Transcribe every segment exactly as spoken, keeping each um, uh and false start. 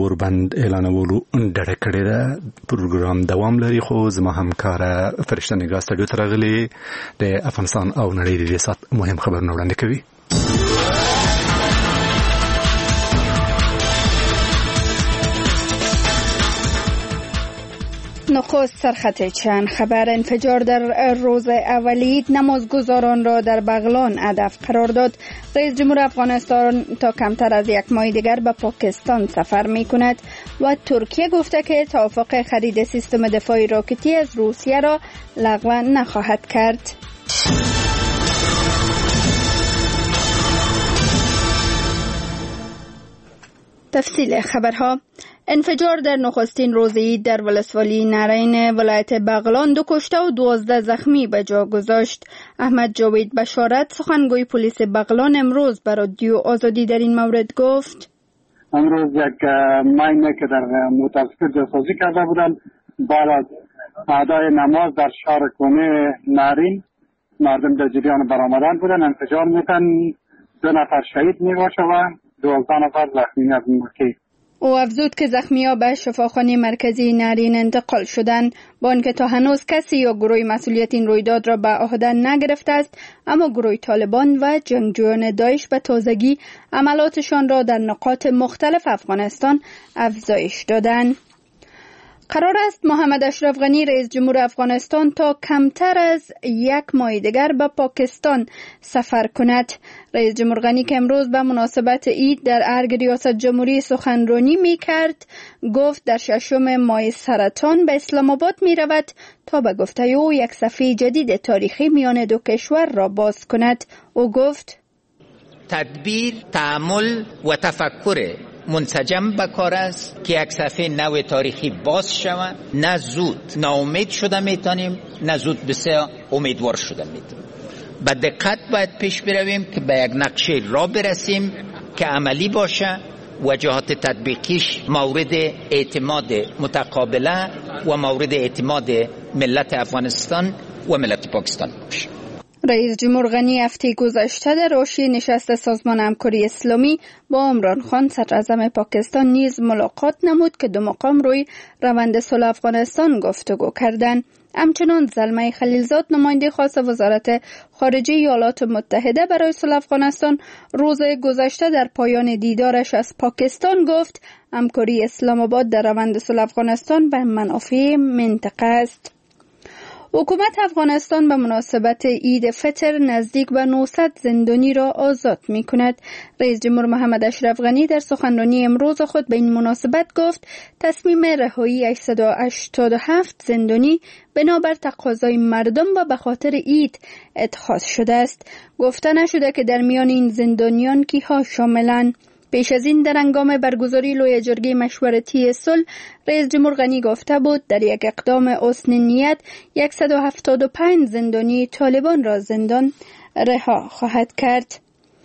اوربند اعلانولو ډډه کړې ده. پروګرام دوام لري خو زما همکاره فرشته نگاه استډیو ته راغلې د افغانستان او نړۍ د ریاست مهم خبرونه وړاندې کوي. نخست سرخط چند خبر. انفجار در روز اولی نمازگزاران را در بغلان هدف قرار داد. رئیس جمهور افغانستان تا کمتر از یک ماه دیگر به پاکستان سفر می کند و ترکیه گفته که توافق خرید سیستم دفاعی راکتی از روسیه را لغو نخواهد کرد. تفصیل خبرها. انفجار در نخستین روز عید در ولسوالی نارین ولایت بغلان دو کشته و دوازده زخمی به جا گذاشت. احمد جاوید بشارت سخنگوی پلیس بغلان امروز به رادیو آزادی در این مورد گفت: امروز یک ماینه که در متاسفر جاسازی کرده بودند بعد از ادای نماز در شهر کنه نارین مردم در جریان برآمدن بودند. انفجار میتن دو نفر شهید میباشه و دوازده نفر زخمی از موقع. او افزود که زخمی‌ها به شفاخانه مرکزی نارین انتقال شدند، با آنکه تا هنوز کسی یا گروه مسئولیت این رویداد را به عهده نگرفته است، اما گروه طالبان و جنگجویان داعش به تازگی عملاتشان را در نقاط مختلف افغانستان افزایش دادند. قرار است محمد اشرف غنی رئیس جمهور افغانستان تا کمتر از یک ماه دیگر به پاکستان سفر کند. رئیس جمهور غنی که امروز به مناسبت عید در ارگ ریاست جمهوری سخنرانی می کرد، گفت در ششم ماه سرطان به اسلام آباد می رود تا به گفته او یک صفحه جدید تاریخی میان دو کشور را باز کند. او گفت: تدبیر، تأمل و تفکر منسجم به کار است که یک صفحه نو تاریخی باز شود. نه زود ناامید شده میتونیم، نه زود بسیار امیدوار شده میتونیم. با دقت باید پیش برویم که به یک نقشه را برسیم که عملی باشه و جهات تطبیقیش مورد اعتماد متقابله و مورد اعتماد ملت افغانستان و ملت پاکستان باشه. رئیس جمهور غنی هفته گذشته در حاشیه نشست سازمان همکاری اسلامی با عمران خان صدر اعظم پاکستان نیز ملاقات نمود که دو مقام روی روند صلح افغانستان گفتگو کردند. همچنان زلمه خلیلزاد نماینده خاص وزارت خارجه ایالات متحده برای صلح افغانستان روز گذشته در پایان دیدارش از پاکستان گفت همکاری اسلام آباد در روند صلح افغانستان به منافع منطقه است. حکومت افغانستان به مناسبت عید فطر نزدیک به نهصد زندانی را آزاد می کند. رئیس جمهور محمد اشرف غنی در سخنرانی امروز خود به این مناسبت گفت تصمیم رهایی هشتصد و هشتاد و هفت زندانی بنابر تقاضای مردم و به خاطر عید اتخاذ شده است. گفته نشده که در میان این زندانیان کیها شاملند. پیش از این در هنگام برگزاری لوی جرگه مشورتی صلح رئیس جمهور غنی گفته بود در یک اقدام حسن نیت صد و هفتاد و پنج زندانی طالبان را زندان رها خواهد کرد.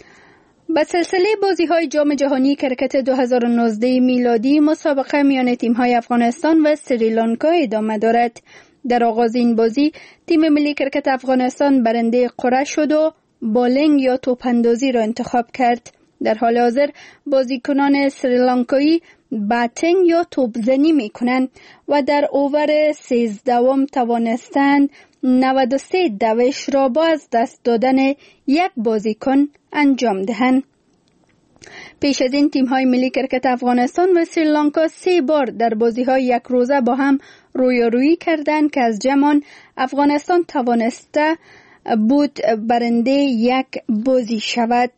به سلسله بازی‌های جام جهانی کرکت دو هزار و نوزده میلادی مسابقه میان تیم‌های افغانستان و سریلانکا ادامه دارد. در آغاز این بازی تیم ملی کرکت افغانستان برنده قرعه شد و بالینگ یا توپ‌اندازی را انتخاب کرد. در حال حاضر بازیکنان سریلانکایی باتینگ یا توپزنی می کنند و در اوور سیزدهم توانستند نود و سه دوش را با از دست دادن یک بازیکن انجام دهند. پیش از این تیم‌های ملی کرکت افغانستان و سریلانکا سه بار در بازی‌های یک روزه با هم رویارویی کردند که از جمع افغانستان توانسته بود برنده یک بازی شود.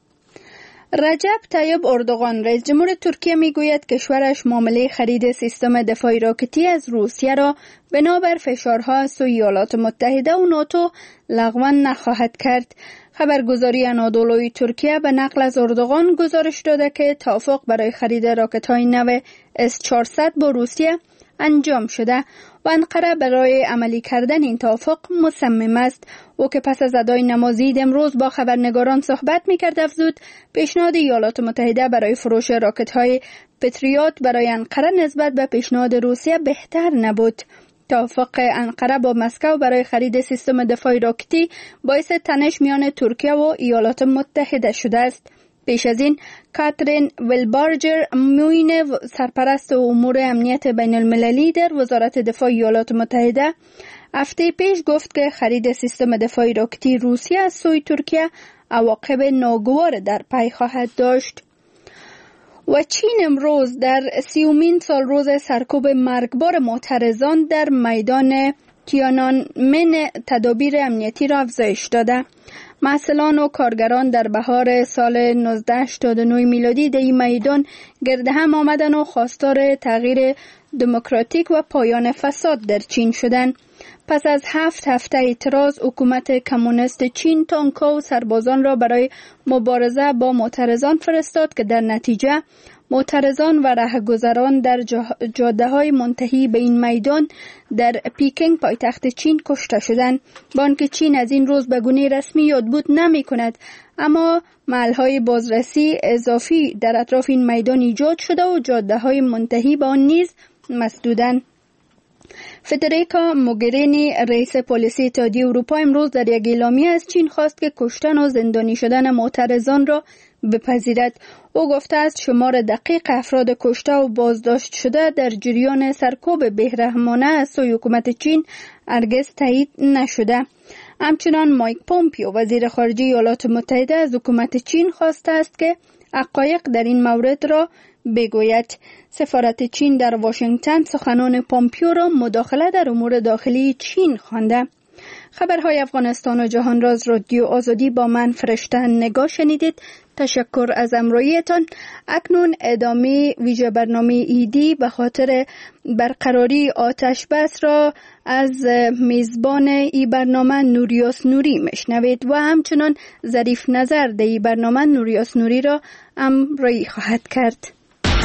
رجب طیب اردوغان رئیس جمهور ترکیه میگوید کشورش معامله خرید سیستم دفاعی راکتی از روسیه را بنابر فشارها از سوی ایالات متحده و ناتو لغو نخواهد کرد. خبرگزاری انادولوی ترکیه به نقل از اردوغان گزارش داده که توافق برای خرید راکت‌های نو اس چهارصد با روسیه انجام شده و انقره برای عملی کردن این توافق مصمم است. او که پس از ادای نماز عید امروز با خبرنگاران صحبت می‌کرد افزود پیشنهاد ایالات متحده برای فروش راکت‌های پتریوت برای انقره نسبت به پیشنهاد روسیه بهتر نبود. توافق انقره با مسکو برای خرید سیستم دفاعی راکتی باعث تنش میان ترکیه و ایالات متحده شده است. پیش از این کاترین ویلبارجر معین سرپرست امور امنیت بین المللی در وزارت دفاع ایالات متحده هفته پیش گفت که خرید سیستم دفاعی راکتی روسیه از سوی ترکیه عواقب ناگوار در پی خواهد داشت. و چین امروز در سیومین سال روز سرکوب مرگبار معترضان در میدان تیانانمن تدابیر امنیتی را افزایش داده. مسئولان و کارگران در بهار سال نوزده هشتاد و نه میلادی در این میدان گرد هم آمدن و خواستار تغییر دموکراتیک و پایان فساد در چین شدند. پس از هفت هفته اعتراض، حکومت کمونیست چین تانک‌ها و سربازان را برای مبارزه با معترضان فرستاد که در نتیجه معترضان و رهگذران در جاده‌های منتهی به این میدان در پیکینگ پایتخت چین کشته شدند. بانک چین از این روز به گونه رسمی یادبود نمی‌کند، اما محل‌های بازرسی اضافی در اطراف این میدان ایجاد شده و جاده‌های منتهی به آن نیز مسدودند. فدریکا موگرینی رئیس پلیسی اتحادیه اروپا امروز در یک اعلامیه از چین خواست که کشتن و زندانی شدن معترضان را بپذیرد. او گفته است شمار دقیق افراد کشته و بازداشت شده در جریان سرکوب بیرحمانه از سوی حکومت چین هرگز تایید نشده. همچنان مایک پومپیو وزیر خارجه ایالات متحده از حکومت چین خواسته است که حقایق در این مورد را بگوید. سفارت چین در واشنگتن سخنان پومپیو را مداخله در امور داخلی چین خوانده. خبرهای افغانستان و جهان را از رادیو آزادی با من فرشته نگاه شنیدید. تشکر از همراهیتان. اکنون ادامه ویژه برنامه ایدی به خاطر برقراری آتش بس را از میزبان ای برنامه نوریاس نوری مشنوید و همچنان ظریف نظر در ای برنامه نوریاس نوری را همراهی خواهد کرد.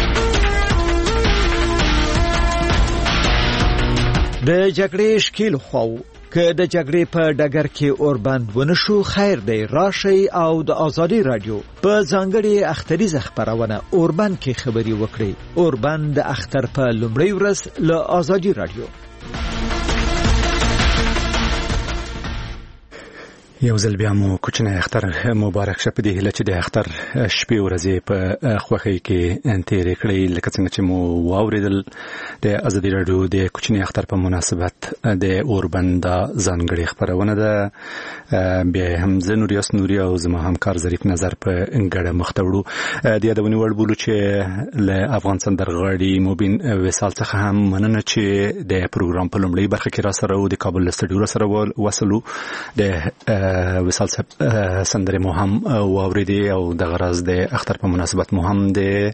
د جګړې شکیل خو که د جګړې په ډګر کې اوربند ونشو خیر دی راشي او د ازادي رادیو په ځانګړي اختریزه خبرونه اوربند کې خبري وکړي. اوربند د اختر په لومړۍ ورځ له ازادي رادیو. یو ځل بیا مو کوچنی اختر مبارک شه. په دې هیله چې د اختر شپې ورځې په خوښۍ کې تېرې کړئ. لکه څنګه چې مو واورېدل د ازادي راډیو د کوچني اختر په مناسبت د اوربند ځانګړې خپرونه ده. بیا هم زه نوریاس نوري او زما همکار ظریف نظر په ګډه مخته وړو. د یادونې وړ بولو چې له افغان سندرغاړي مبین وصال څخه هم مننه چې د پروګرام په لومړۍ برخه کې را سره و د کابل له استډیو سره وصلو. د وصال صاحب سندره مو هم واورېدې او د غرض د اختر په مناسبت مو هم د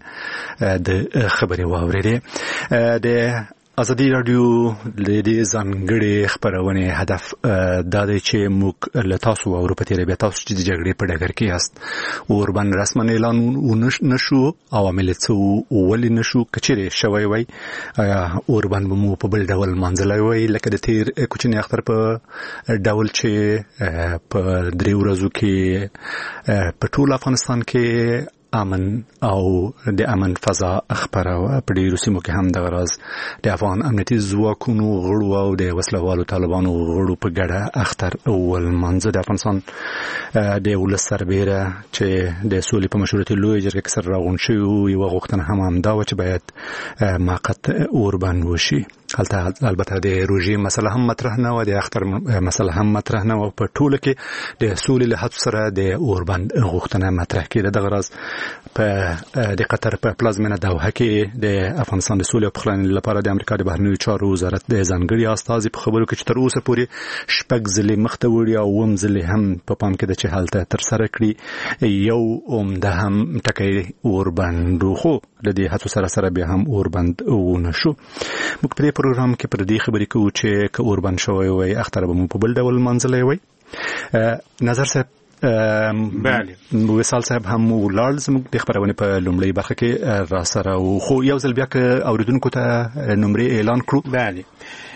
خبرې واورېدې. د ازادي رادیو د دې ځانګړې خبرونه هدف دا دی چې موږ له تاسو او په تیرې به تاسو چې د جګړې په ډګر کې یاست اوربند رسمن اعلان ونشو عوامل څه ولې نشو کچېره شوی وای اوربند مو په بل ډول منځلای وای لکه د تیر کوچنی اختر په ډول چې په درې ورځو کې په ټول افغانستان کې امن او د امن فضا خبره په ډیرو سیمو کې هم د غرض د افغان امنیتي ځواکونو غړو او د وسلوالو طالبانو غړو په ګډه اختر اول منځ د افغانستان د ولس سربېره چې د سولې په مشورتي لوی جرګه کې سره راغونډ شوی یو غوښتنه هم همدا و چې باید موقت اوربند وشي. هلته البته د روژې مسله هم مطرح نه و، د اختر مسله هم مطرح نه و. په ټوله کې د سولې له هڅو سره د اوربند غوښتنه مطرح کېده. د غرض په د قطر په پلازمینه دوحه کې د افغانستان د سولې او پخلاینې لپاره د امریکا د بهرنیو چارو وزارت د ځانګړي استازي په خبرو کې چې تر اوسه پورې شپږ ځلې مخته وړي او اووم ځلې هم په پام کې ده چې هلته ترسره کړي. یو عمده هم ټکی اوربند خو د دې هڅو سره سره بیا هم اوربند ونه شو. موږ په دې پروګرام کې پر دې خبرې کوو چې که اوربند شوی وای اختر به مو په بل ډول منځلی وای. نظر صاحب بله وصال صاحب هم ولاړ زموږ د خبرونه په لومړۍ برخه کې را سره او خو یو ځل بیا که اوریدونکو ته نمرې اعلان کړو. بله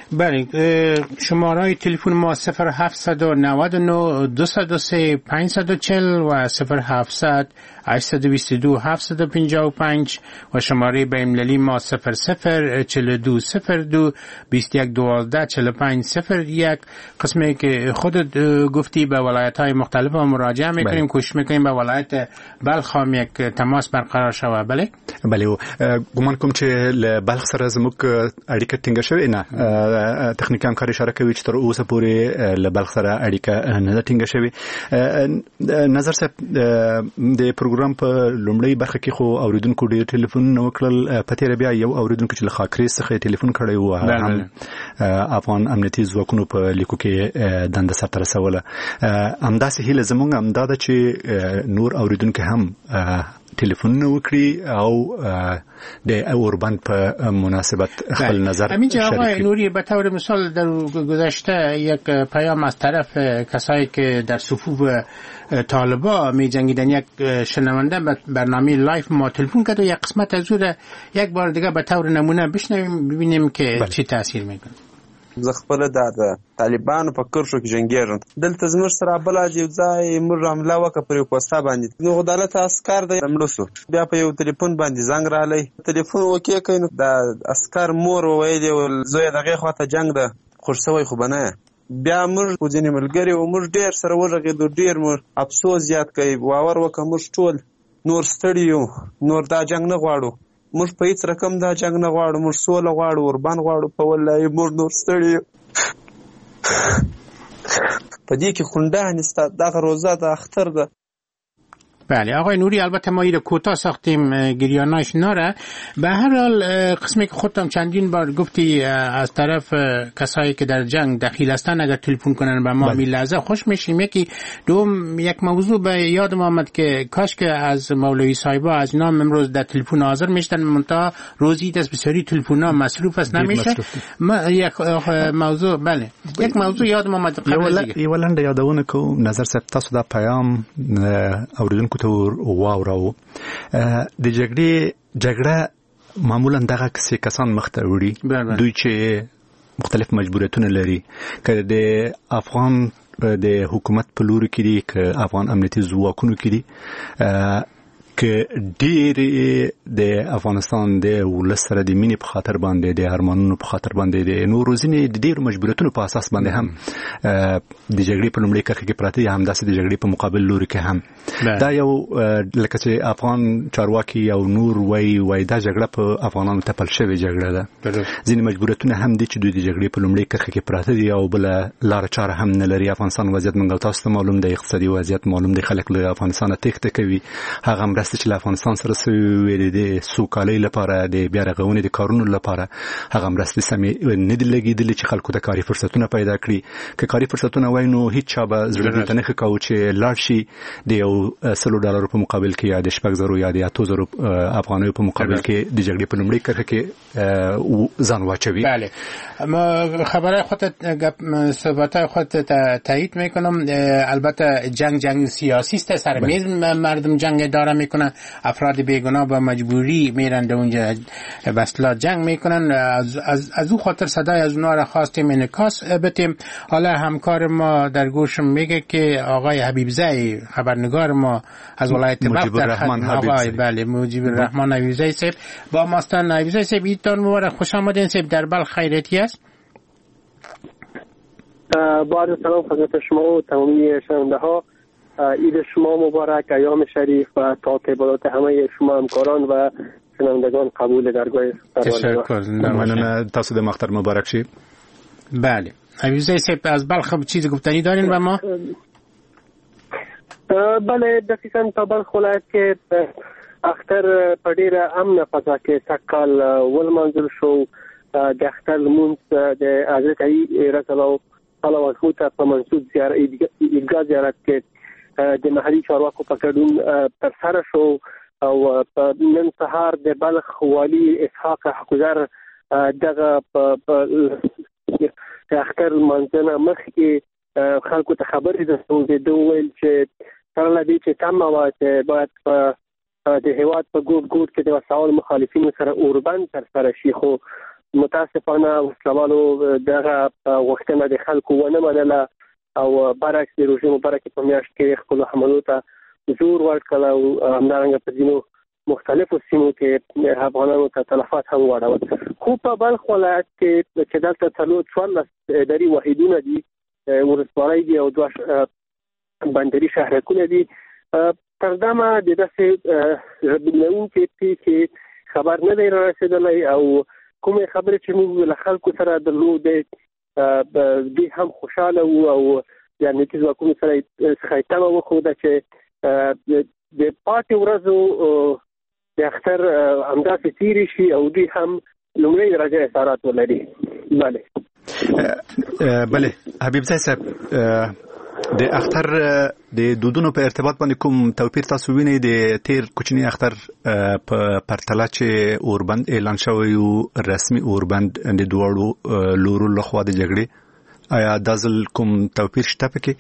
بله، شماره تلفن ما صفر هفتصد و نود و نه دویست و سه پانصد و چهل و صفر هفتصد هشتصد و بیست و دو هفتصد و پنجاه و پنج و شماره بین‌المللی ما صفر صفر چهل و دو صفر دو بیست و یک دوازده چهل و پنج صفر یک. قسمی که خودت گفتی به ولایت‌های مختلف مراجعه می‌کنیم، کوشش می‌کنیم به ولایت بلخ هم یک تماس برقرار شوه. بله بله، ګومان کوم چې له بلخ سره زموږ اړیکه ټینګه شوې نه، تخنیکي همکاري اشاره کوي چې تر اوسه پورې له بلخ سره اړیکه نه ټینګه شوې. نظر صاحب، د پروګرام په لومړی برخه کې خو اوریدونکو ډېر ټلیفون وکړل، په تیر بیا یو اوریدونکو چې له خاکریز څخه ټلیفون کړی و، هم افغان امنیتي ځواکونو په لیکو کې دنده سرته رسوله. همداسې هیله زموږ هم دا ده چې نور اوریدونکو هم ټلیفون وکړي او د اوربند په مناسبت خپل نظر همین جا آقای نوری، به طور مثال در گذشته یک پیام از طرف کسایی که در صفوف طالبا می جنگیدن، یک شنونده به برنامه لایف ما تلفن کرد و یک قسمت از اون یک بار دیگه به طور نمونه بشنویم ببینیم که چی تاثیر میکنه. زه خپل د طالبانو په کرښو کې جنګیږم. دلته زموږ سره بل یو ځای موږ حمله وکړه پر یو پوسټه باندې، نو عدالت عسكر د مړ شو. بیا په یو ټلیفون باندې زنګ رالی، ټلیفون وکړ کین د عسكر مور ویلې ول زوی دغه خواته جنگ ده خورسوي خو بنه. بیا موږ په ځینې ملګری او موږ ډیر سره ورغېدو، ډیر موږ افسوس زیات کوي، باور وکړه موږ ټول نور ستړي یو، نور دا جنگ نه غواړو، موږ په هیڅ رقم دا جنگ نه غواړو، موږ سوله غواړو، اوربان غواړو. په والله موږ نور ستړي یو. په دې کې خونده نستا دغه روزه د اختر ده. بله آقای نوری، البته ما ایره کوتاه ساختیم، گریاناش ناره. به هر حال قسمی که خودم چندین بار گفتی از طرف کسایی که در جنگ دخیل هستن اگر تلفن کنن به ما می لحظه خوش میشیم. یکی دوم یک موضوع به یادم آمد که کاش که از مولوی صاحبا از نام امروز در تلفن حاضر میشتن، منتها روزی دست بسیاری تلفن‌ها مصروف است نمیشه. ما یک موضوع بله یک موضوع یادم آمد قبل دیگه یو لنډه یادونه کوم. نظر صاحب، تاسو دا پیام اوریدونکو ته واورو. د جګړې جګړه معمولا دغه کسې کسان مخ ته وړي، دوی چې مختلف مجبوریتونه لري، که د افغان د حکومت په لوري کې دي، که افغان امنیتي ځواکونو کې دي، که ډېر د افغانستان د ولس سره د مینې په خاطر باندې، د ارمانونو په خاطر باندې، د نورو ځینې د ډېرو مجبوریتونو په اساس باندې هم د جګړې په لومړۍ کرښه کې پراته دي، همداسې د جګړې په مقابل لوري کې هم. دا یو لکه چې افغان چارواکي او نور وایي وایي دا جګړه په افغانانو تپل شوې جګړه ده. ځینې مجبوریتونه هم دي چې دوی د جګړې په لومړۍ کرښه کې پراته دي او بله لاره چاره هم نه لري. افغانستان وضعیت موږ تاسو ته معلوم دی، اقتصادي وضعیت معلوم دی، خلک له افغانستانه تېښته کوي. هغه چې له افغانستان سره سوي د سوکالۍ لپاره، د بیا رغونې د کارونو لپاره هغه مرستې سمې نه دي لګېدلې چې خلکو ته کاري فرصتونه پیدا کړي. که کاري فرصتونه وای نو هیڅ چا به زړه دلته نه ښه کاوه چې لاړ شي د یو سلو ډالرو په مقابل کې یا د شپږ زرو یا د اتو زرو افغانیو په مقابل کې د جګړې په لومړۍ کرښه کې ځان واچوي. بله، ما خبره خودت صحبت‌های خودت تایید میکنم. البته جنگ جنگ سیاسی است، سر میز مردم جنگ داره میکنن، افراد بیگناه با مجبوری میرن اونجا بسلا جنگ میکنن. از از از اون خاطر صدای از اونها را خواستیم انعکاس بدیم. حالا همکار ما در گوشم میگه که آقای حبیبزئی خبرنگار ما از ولایت بلخ در آقای بله مجیب الرحمن حبیبزئی صاحب با ماستان. حبیبزئی صاحب ایتان مبارک، خوش آمدین صاحب. در بلخ خیریتی است؟ با عرض سلام خدمت شما و تمامی شنونده ها. عید شما مبارک، ایام شریف و تا عبادات همه شما همکاران و شنوندگان قبول درگاه تشکر. مننه، تاسو د مختر مبارک شي. بله حبیبزئی صاحب، از بلخ چیز گفتنی دارین به ما؟ بله دقیقاً تا بلخ ولایت که اختر په ډیره امنه فضا کې سکال ولمنځل شو. د اختر لمونځ د حضرت علی رضی الله عنه ته په منسوب عیدګاه زیارت کې د محلي چارواکو په ګډون ترسره شو او نن سهار د بلخ والي اسحاق حقوزر دغه د اختر لمانځنه مخکې خلکو ته خبرې درلودې. دوی ویل چې سره له دې چې تمه وه چې باید په د هیواد په ګوټ ګوټ کې د وسایل مخالفینو سره اوربند ترسره شي، خو متاسفانه وسلوالو دغه وختونه د خلکو ونه منله او برعکس د روژې مبارکې په میاشت کې خپل حملو ته زور ورکړل او همدارنګه په ځینو مختلفو سیمو کې افغانانو ته تلفات هم واړول. خو په بلخ ولایت کې چې دلته څلور څوارلس اداري واحدونه دي، ولسوالۍ دي او دوه بندري شهرکونه دي، تر دمه د داسې ژبنونکي پیښې خبر نه دی رارسېدلی او کومې خبرې چې موږ له خلکو سره درلودې دوی هم خوشحاله وو او د امنیتي ځواکونو سره څخه یې تمه وښوده چې د پاتې ورځو د اختر همداسې تېرې شي او دوی هم لومړۍ درجه اثرات ولري. بله بله حبیب ځای صاحب، د اختر د دودونو په ارتباط باندې کوم توپیر تاسو وینئ د تیر کوچني اختر په پرتله چې اوربند اعلان شوی او رسمي اوربند د دواړو لورو لخوا د جګړې، آیا دا ځل کوم توپیر شته پکې؟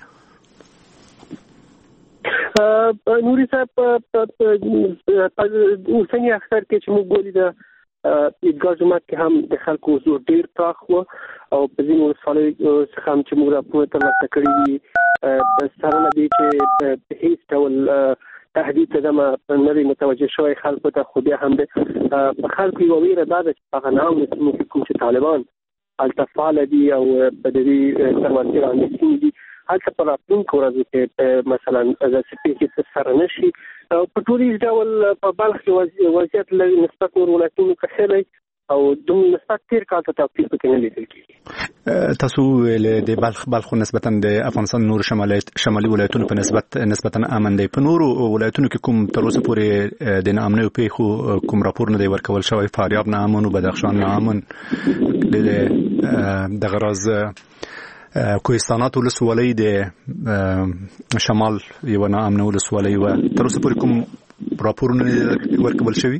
نوري صاحب په اوسني اختر کې چې موږ ګوري د عیدګاه جومات کې هم د خلکو حضور ډېر پراخ و او په ځینو ولسوالیو څخه هم چې موږ راپورونه ترلاسه کړي دي سره له دې چې هیڅ ډول تهدید ته دمه نه دی متوجه شوی خلکو ته، خو بیا هم د خلکو یوه ویره دا ده چې په هغه ناامنو سیمو کې کوم چې طالبان هلته فعاله دي او په دې کروندګر باندې سیمې دي، هلته په راتلونکو ورځو کې مثلا داسې پیښې ترسره نه شي. په ټولیز ډول په بلخ کې وضعیت لږ نسبت نور ولایتونو کې ښه دی او دومره نسبت تېر کال ته توپیر پکې نه لیدل کېږي. تاسو د بلخ بلخ نسبتا د افغانستان نور شمالي ولایتونو په نسبت نسبتا امن دی. په نورو ولایتونو کې کوم تر اوسه پورې د ناامنیو پیښو کوم راپور نه دی ورکول شوی؟ فاریاب ناامن او بدخشان ناامن، دغه راز کوهستانات ولسوالۍ د شمال یو ناامنه ولسوالۍ و، تر اوسه پورې کوم راپورونه ورکول شوي؟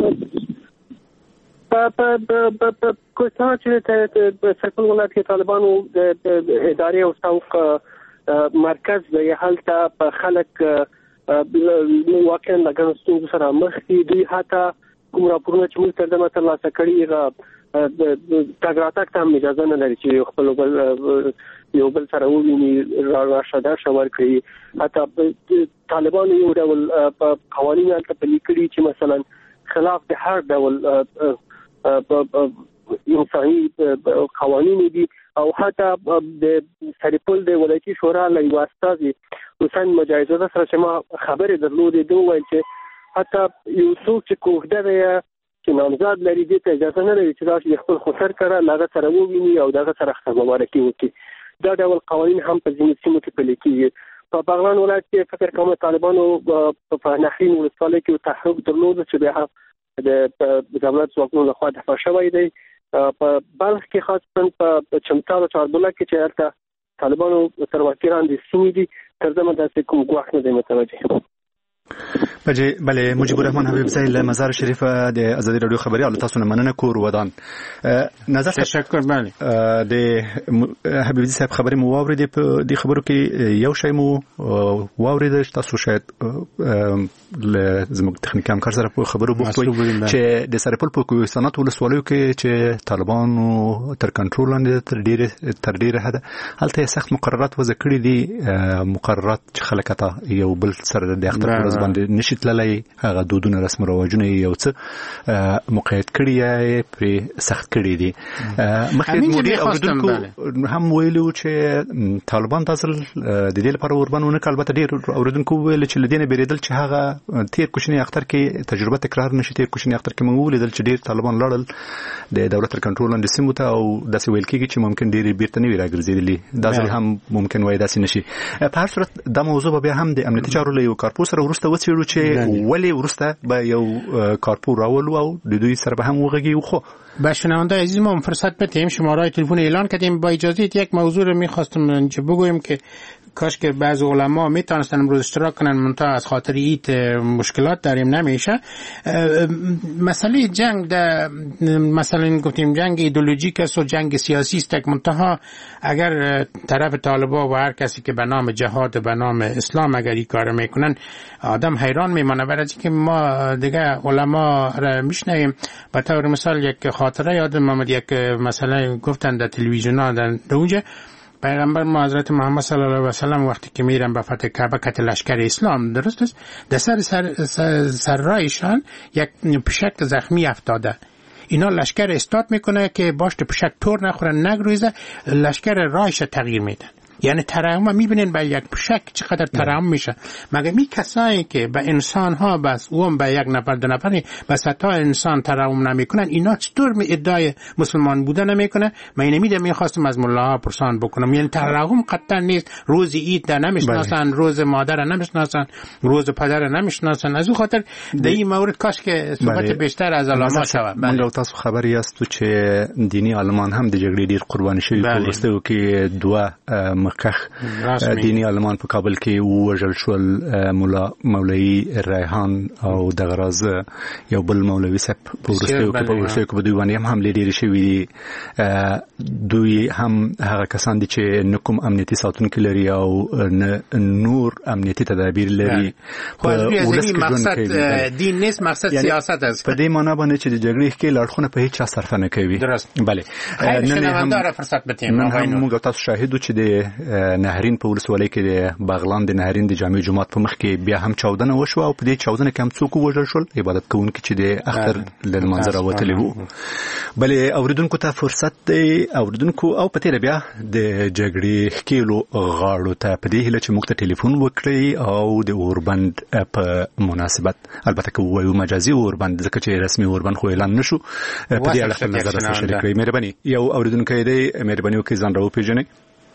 په کوهستان چې په سرپل ولایت کې طالبانو د ادارې او سوق مرکز دی، هلته په خلک واقعا له ګڼو ستونزو سره مخ دي. دوی حتی کوم راپورونه چې موږ تر دمه ترلاسه کړي تګ راتګ ته هم اجازه نه لري چې خپل بل یو بل سره وویني، راشه درشه ورکړي. حتی طالبانو یو ډول قوانین هلته پلي کړي چې مثلا خلاف د هر ډول انساني قوانینو دي او حتی د سرپل د ولایتي شورا له یو استازي حسین مجاهدزاده سره چې ما خبرې درلودې دوی ویل چې حتی یو څوک چې کوهده دی چې نامزاد لري دې ته اجازه نه لري چې دا چې خپل خسر کړه له هغه سره وویني او دغه سره خپل مبارکي وکړي. دا ډول قوانین هم په ځینو سیمو کې پلي کېږي. په بغلان ولایت کې فکر کوم طالبانو په نخلین ولسوالۍ کې تحریک درلود چې بیا د دولت ځواکونو لخوا دفاع شوی دی. په بلخ کې خاصه په چمتال او چاربوله کې چې هلته طالبانو سرواکیران د سیمې دي تر دمه داسې کوم ګواښ نه دی متوجه. بله مجيب الرحمن حبیب ځای له مزار شریف د ازادي رادیو خبري تاسو نه مننه کور ودان. نظر تشکر. بله د حبیب صاحب خبري مو واورید په دې خبرو کې یو شی مو واورید تاسو شاید زموږ تخنیکی همکار سره په خبرو بوخت وي چې د سرپل په کوهستانات ولسوالیو کې چې طالبانو تر کنټرول لاندې تر ډیره تر ډیره حد هلته سخت مقررات وضع کړي دي، مقررات چې خلک ته یو بل سره د اختر ورځ باندې نشي تللی، هغه دودونه رسم رواجونه یو څه مقید کړي یا پرې سخت کړي دي. مخکې مودي اوریدونکو هم ویلو چې طالبان تاسل د دې لپاره اوربان ونه کال البته ډیر اوریدونکو ویل چې لدینه بیریدل چې هغه تیر کوچنی اختر کې تجربه تکرار نشي. تیر کوچنی اختر کې موږ ولیدل چې ډیر طالبان لړل د دولت تر کنټرول لاندې سیمو ته او داسې ویل کېږي چې ممکن ډیر بیرته نه وي راګرځېدلي، دا ځل هم ممکن وای داسې نشي. په هر صورت دا موضوع بیا هم د امنیتي چارو له یو کارپوس سره ورسته وڅېړو چې ولی ورسته به یو کارپور راولو او د دوی سره به هم وغږیو. خو به شنونده عزیز ما فرصت بدیم، شماره تلفن اعلان کردیم. با اجازه یک موضوع رو می‌خواستم که بگویم که کاش که بعض علما میتونستن امروز اشتراک کنن، منتها از خاطر ایت مشکلات داریم نمیشه. مسئله جنگ در مثلا گفتیم جنگ ایدئولوژیک است و جنگ سیاسی است، منتها اگر طرف طالبان و هر کسی که به نام جهاد و به نام اسلام اگر این کار میکنن آدم حیران میمانه. برای اینکه ما دیگه علما را میشنویم به طور مثال یک خاطره یادم آمد یک مسئله گفتن در تلویزیون ها در اونجا پیغمبر ما حضرت محمد صلی الله علیه و سلم وقتی که میرن به فتح کعبه کت لشکر اسلام درست است در سر سر, سر, سر رایشان یک پشک زخمی افتاده اینا لشکر استاد میکنه که باشت پشک تور نخوره نگرویزه لشکر رایش تغییر میدن یعنی ترحم میبینین به یک پشک چقدر ترحم میشه مگه می کسایی که به انسان ها بس اون به یک نفر دو نفری به صد انسان ترحم نمیکنن اینا چطور می ادعای مسلمان بودن نمیکنه من نمیده میخواستم از ملاها پرسان بکنم یعنی ترحم قطعا نیست روز عید در نمیشناسن روز مادر نمیشناسن روز پدر نمیشناسن از اون خاطر در این مورد کاش که صحبت بیشتر از علما شود من تاسو خبری است چې دینی آلمان هم د جګړې ډیر قرباني شوي ورسته کې دوه مخکخ دینی آلمان په کابل کې وژل شول مولا مولوی ریحان او د غراز یو بل مولوی سپ ورسته کې په ورسته کې په دوی باندې هم حمله ډیر شوې دي دوی هم هغه کسان دي چې نکوم امنیتي ساتونکو لري او نور امنیتي تدابیر لري خو دې مقصد دین نیست مقصد سیاست است په دې معنی باندې چې د جګړې کې لړخونه په هیڅ صرف نه کوي بله نن هم فرصت بتیم نن هم موږ تاسو شاهدو چې د نهرین په ولسوالۍ کې د باغلان د نهرین د جامع جماعت په مخ کې بیا هم چاودنه وشو او په دې چاودنه کې هم څوک وژل شول عبادت کوونکي چې د اختر د منظر وتلی وو بلې اوریدونکو ته فرصت دی اوریدونکو او په تیر بیا د جګړې ښکیلو غاړو ته په دې هیله چې موږ ته ټلیفون وکړي او د اوربند په مناسبت البته که وایو مجازي اوربند ځکه چې رسمي اوربند خو اعلان نشو په دې اړه خپل نظر سره شریک کړئ مهرباني یو اوریدونکی دی مهرباني وکړئ ځان راوپېژنئ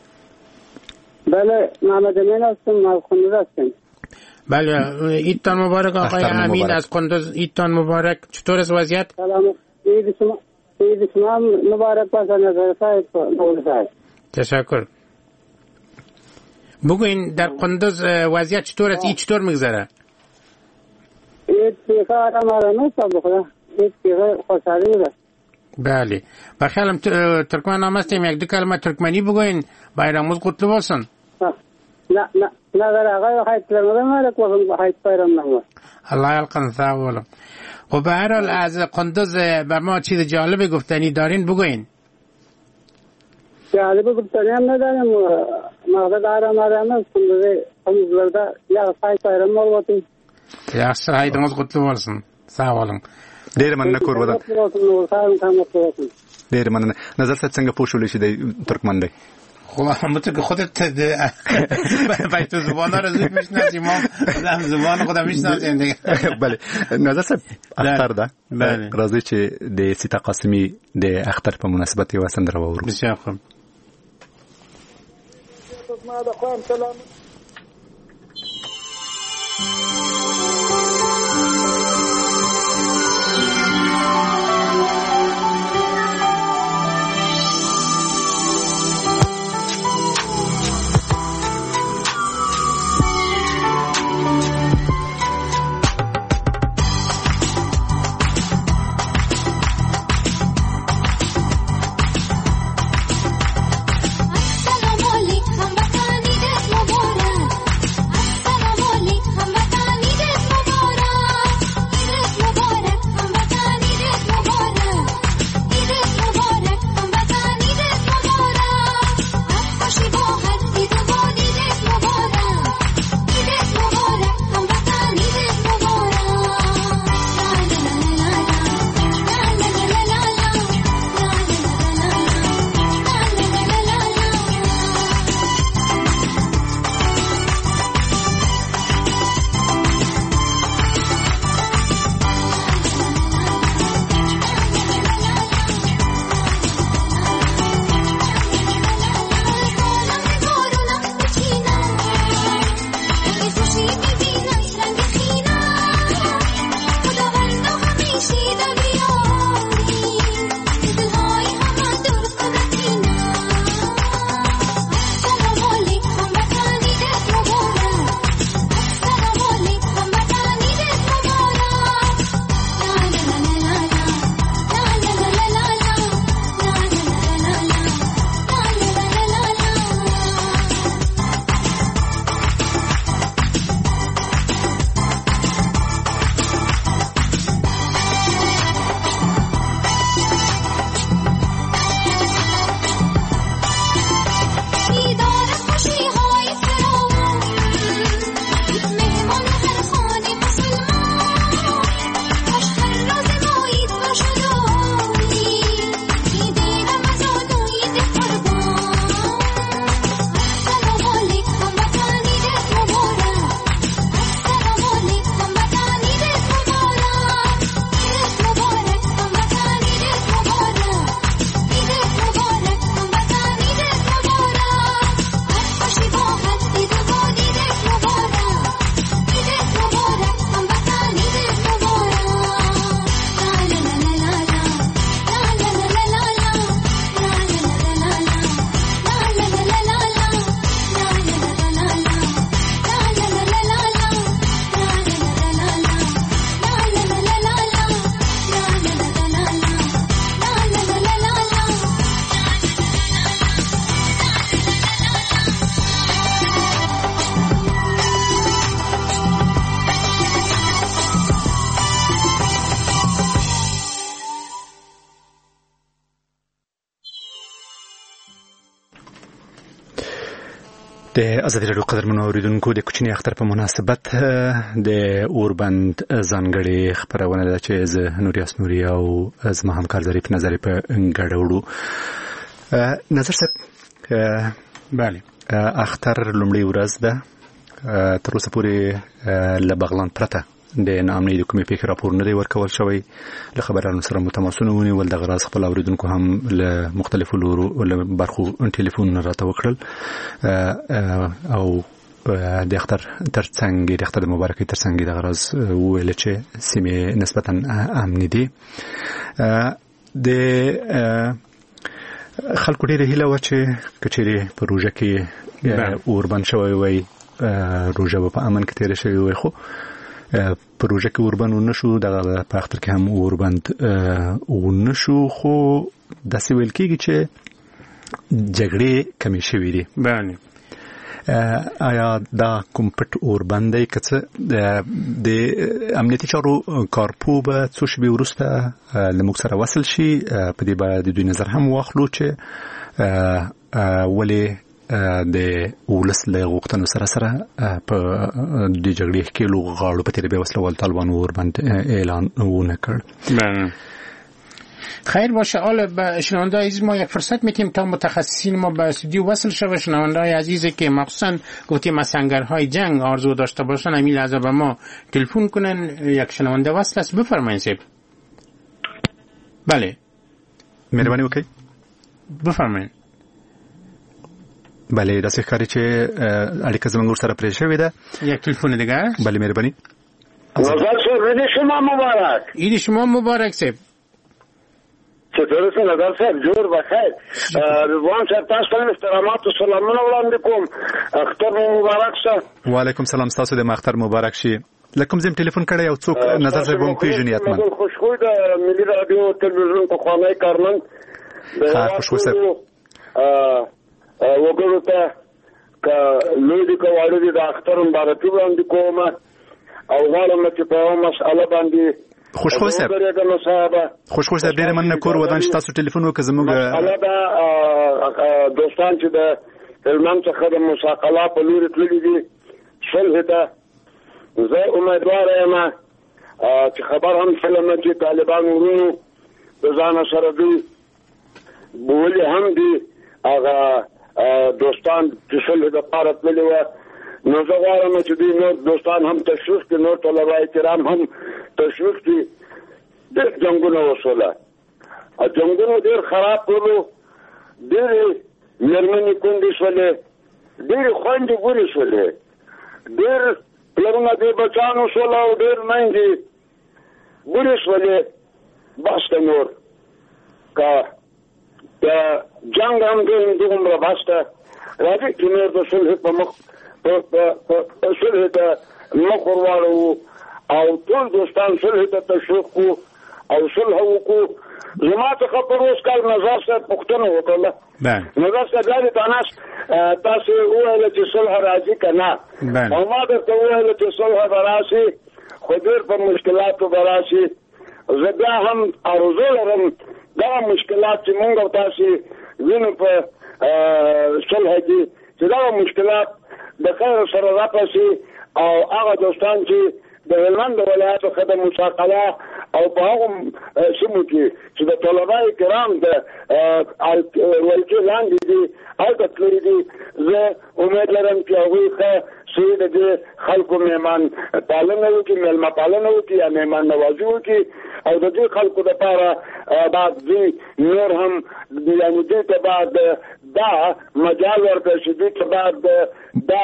بله محمد امین هستم از قندوز هستم بله عیدتان مبارک آقای امین از قندوز عیدتان مبارک چطور است وضعیت سلام عید شما عید شما مبارک باشه نظر صاحب نور صاحب تشکر بگوین در قندوز وضعیت چطور است عید چطور میگذره عید دیگه آرام آرام است بخدا عید دیگه خوشحالی است بله بخیالم ترکمن هم هستیم یک دو کلمه ترکمنی بگوین bayramımız kutlu olsun. نه نه نه آقای خیلی مبارک و خیلی bayramlar. الله یلقن سا olun. خب به هر حال از قندوز به ما چیز جالب گفتنی دارین بگوین. جالب گفتنی هم نداریم مقدار آرام آرام است قندوز قندوزlarda ya خیلی bayram olsun. Yaxşı haydınız kutlu olsun. Sağ olun. ډېر مننه کوربه ډېر مننه نظر څه څنګه پوښولې شي د ترکمن دی خو همت که خودت باید تو زبان ها رو زود میشناسی ما هم زبان خودم میشناسیم دیگه بله نظر څه اختر ده راځي چې د سیتا قاسمی د اختر په مناسبت یو سندره واورو بسیار خوب ما د خوام سلام السلام علیکم وطنی دست مبارک السلام علیکم وطنی د ازادي راډیو قدرمنو اوریدونکو د کوچنی اختر په مناسبت د اوربند ځانګړي خبرونه ده چې زه نوریاس نوري او زما همکار ظریف نظر په ګډوډو نظر صاحب بله اختر لومړی ورځ ده تر اوسه پورې له بغلان پرته د نامنې د کومې پیښې راپور نه دی ورکول شوی له خبرانو سره متماسونه ونیول دغه راز خپل اوریدونکو هم له مختلفو لورو له برخو ټلیفونونه راته وکړل او د اختر ترڅنګ د اختر مبارکي ترڅنګ دغه راز ویل چې سیمه نسبتا امن دي د خلکو ډېر هیله و چې کچېری پروژه کې اوربند شوی وي روزه په امن کې تیر شوی وي خو پروژه کې اوربند ونشو دغه په اختر کې هم اوربند ونشو خو د سویل کېږي چې جګړې کمې شوې دي بله آیا دا کوم پټ اوربند دی که څه د امنیتي چارو کارپو به څو شېبې وروسته له موږ سره وصل شي په دې باید د دوی نظر هم واخلو چې ولې د ولس له غوښتنو سره سره په د جګړې ښکېلو غاړو په تېره بیا وسلوال طالبانو اوربند اعلان ونه کړ. خیر باشه. حالا به شنونده عزیز ما یک فرصت میتیم تا متخصصین ما به استودیو وصل شوه. شنونده های عزیزی که مخصوصا گفتیم از سنگرهای جنگ آرزو داشته باشن امی لحظه به ما تلفن کنن. یک شنونده وصل است، بفرمایید صاحب. بله مهربانی وکړئ بفرمایید. بله داسې ښکاري چې اړیکه زموږ ورسره پرې شوې ده. یک تلفن دیگه. بله مهربانی. نظر صاحب عید شما مبارک. عید شما مبارک صاحب. چطورست نظر صاحب؟ جور بخیر. رضوان صاحب تاسو ته احترامات او سلامونه وړاندې کوم. اختر مبارک شه. وعلیکم سلام. تاسو د اختر مبارک شي. لکم زم ټلیفون کړی او څوک نظر صاحب هم پیژني اتمن. خوشخوی د ملي رادیو تلویزیون په خوانی کارمن. ها خوشخوی صاحب. وګورو ته ک لوی د کوړې د اختر مبارکي وړاندې کوم او غواړم چې په مسأله باندې خوشخوی صاحب خوشخوی صاحب ډېر مننه کور ودان چې تاسو ټلیفون وکړ. زموږ مسأله دا دوستان چې د هلمند څخه د مساقله په لوري تللي دي صلح ته زه امیدوار یم چې خبر هم شلم چې طالبان ورونو د ځان سره دوی بولي هم دي هغه دوستان چې صلح دپاره تللي وه. نو زه غواړم چې دوی نور دوستان هم تشویق کړي، نور طلبه کرام هم تشویق کړي. ډېر جنګونه وشوله، جنګونه ډېر خراب کړلو، ډېرې مېرمنې کونډې شولې، ډېرې خویندې ګورې شولې، ډېر پلرونه دې بچیانو شوله او ډېر میندې ګورې شولې. بس ته نور که د جنګ هم ډېر دومره بس ته راځي چې نور د صلح په مخ په صلح ته مخ ورواړو او ټول دوستان صلح ته تشویق کړو او صلح وکړو. زما څخه په روز کال نظر صاحب پوښتنه وکړله. نظر صاحب دا تاسو تاسو وویل چې صلح راځي که نه، او ما درته وویل چې صلح به راشي خو ډېر په مشکلاتو به راشي. زه بیا هم ارزو لرم دغه مشکلات چې مونږ او تاسو وینو په صلح کې چې دغه مشکلات د خیر سره راپسي او هغه دوستان چې د هلمند ولایت څخه د مساقله او په هغه سیمو کې چې د طلبه کرام د ولکې لاندې دي هلته تللي دي، زه امید لرم چې هغوی ښه سوی د دې خلکو مهمان پالنه وکړي، میلمه پالنه وکړي یا مهمان نوازي وکړي او د دې خلکو دپاره بعد دوی نور هم یعنې دوی ته بعد دا مجال ورکړی چې دوی ته بعد دا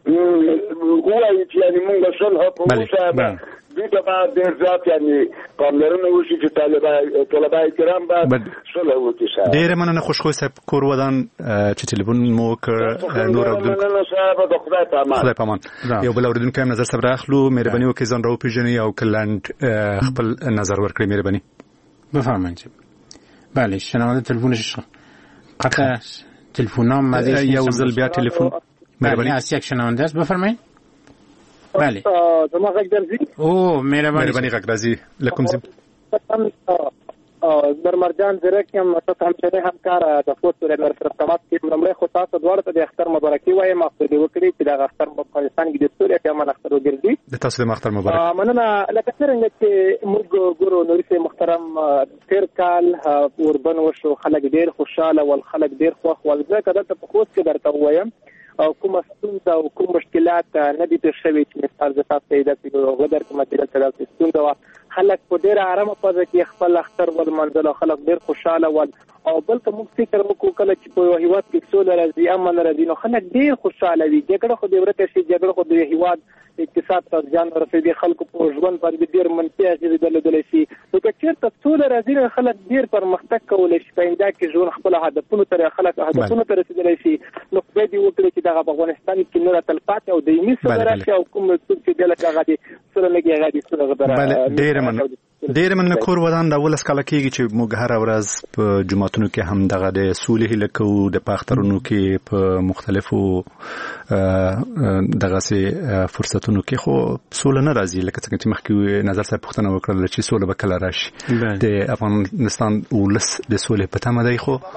ووایي چې یعنې مونږ صلح په وروسته دوی ته باید ډېر زیات یعنې پاملرنه وشي چې طلبه کرام باید صلح وکړي. ډېره مننه خوشخوی صاحب کور ودان چې ټلیفون مو وکړ. نور اورېدونکو مننه صاحب د خدای په امان. خدای په امان. یو بل اورېدونکی هم نظر صاحب راخلو. مهرباني وکړئ ځان راوپېژنئ او که لنډ خپل نظر ورکړئ. مهرباني بفرمایید. بله شنونده تلفونش قطع تلفنام مزید یو ځل بیا تلفن مهرباني از یک شنونده است. بفرمایید. بله زما غږ درځي؟ او مهرباني مهرباني غږ راځي. لکم زم در مرجان زیرک یم تاسو هم چې همکار د فوټ سره در سره تماس کې لمړی خو تاسو دواړه ته د اختر مبارکي وایم او دې وکړي چې د اختر په افغانستان کې د سوریا کې امن اختر وګرځي د تاسو د اختر مبارک مننه لکه څنګه چې موږ ګورو نوري محترم تیر کال اوربن وشو خلک ډیر خوشاله ول خلک ډیر خوښ ول ځکه دلته په خوست کې درته وایم او کوم ستونزه او کوم مشکلات نه دي تر شوي چې مثال د تاسو پیدا کړو غدر کومه د تاسو ستونزه خلک په ډیر آرامه پزه کې خپل اختر ول منځله خلک ډیر خوشاله ول او بل ته موږ فکر وکړو کله چې په یو هیواد کې څو راځي امن راځي نو خلک ډیر خوشاله وي جګړه خو دې ورته شي جګړه خو د هیواد اقتصاد ته ځان رسېدي خلکو په ژوند باندې ډیر منفي اغېزې درلودلی شي نو که چېرته څو راځي خلک ډیر پرمختګ کولی شي په آینده کې ژوند خپل هدفونو ته خلک هدفونو ته رسېدلی شي نو خدای دې وکړي چې دغه په افغانستان کې نوره تلپاتې او دایمي سوله راشي او کوم څوک چې دی لکه هغه دې سوله لږې هغه دې سوله ډېره مننه ډېر من کور ودان د ولس کله کېږي چې موږ هر ورځ په جمعتونو کې هم دغه د سولې هیله کوو د پاخترونو کې په مختلفو دغه سي فرصتونو کې خو سوله نه راځي لکه څنګه چې مخکې نظر صاحب پوښتنه وکړه چې سوله به کله راشي د افغانستان ولس د سولې په تمه دی خو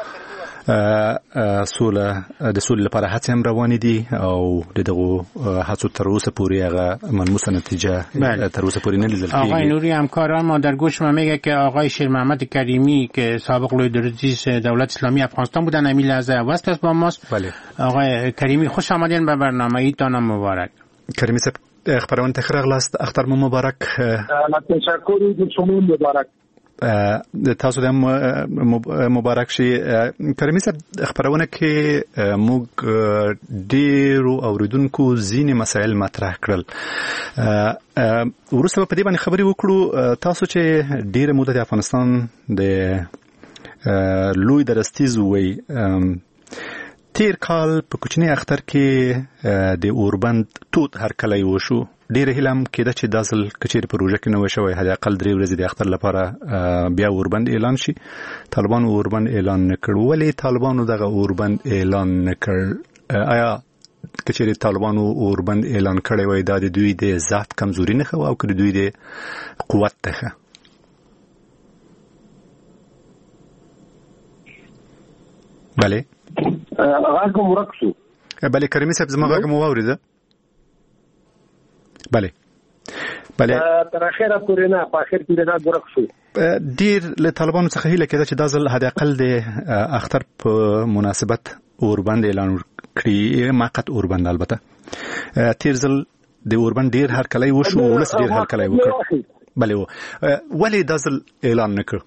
سوله د سولې لپاره هڅې هم روانې دي او دغه هڅو تر اوسه پورې هغه ملموسه نتیجه تر اوسه پورې نه لیدل کېږي. آقای نوری همکاران ما در گوش ما میگه که آقای شیر محمد کریمی که سابق لوی رئیس دولت اسلامی افغانستان بودن امی لحظه وصل است با ماست. بله. آقای کریمی خوش آمدین به برنامه ایتان مبارک. کریمی صاحب خبرونه تخیر غلاست اختر مو مبارک. تشکر دې شمو مبارک. تاسو د مبارک شي کریمی صاحب خبرونه کې موږ ډیرو اوریدونکو ځینې مسایل مطرح کړل وروسته په دې باندې خبرې وکړو تاسو چې ډیره موده د افغانستان د لوی درستیز وي تیر کال په کوچنی اختر کې د اوربند توت هر کله وشو ډیره هیلم کېده چې داسل کچېر پروژه کې نو شوی هدا اقل درې ورځې د اختر لپاره بیا اوربند اعلان شي طالبان اوربند اعلان نکړ ولی طالبانو دغه اوربند اعلان نکړ آیا کچېر طالبانو اوربند اعلان کړی وای د دوی د ذات کمزوري نه خو او کړ دوی د قوت ته بله هغه مرکزو بله کریمی صاحب زما هغه مو واوریده بله بله تر اخره پورې نه په اخر کې نه ورک شو ډیر له طالبانو څخه هیله کېده چې د ځل هدا اقل د اختر په مناسبت اوربند اعلان کړی موقت اوربند البته تیر ځل د اوربند ډیر هر کله وشو ولس ډیر هر کله وکړ بله ولی د ځل اعلان نکړ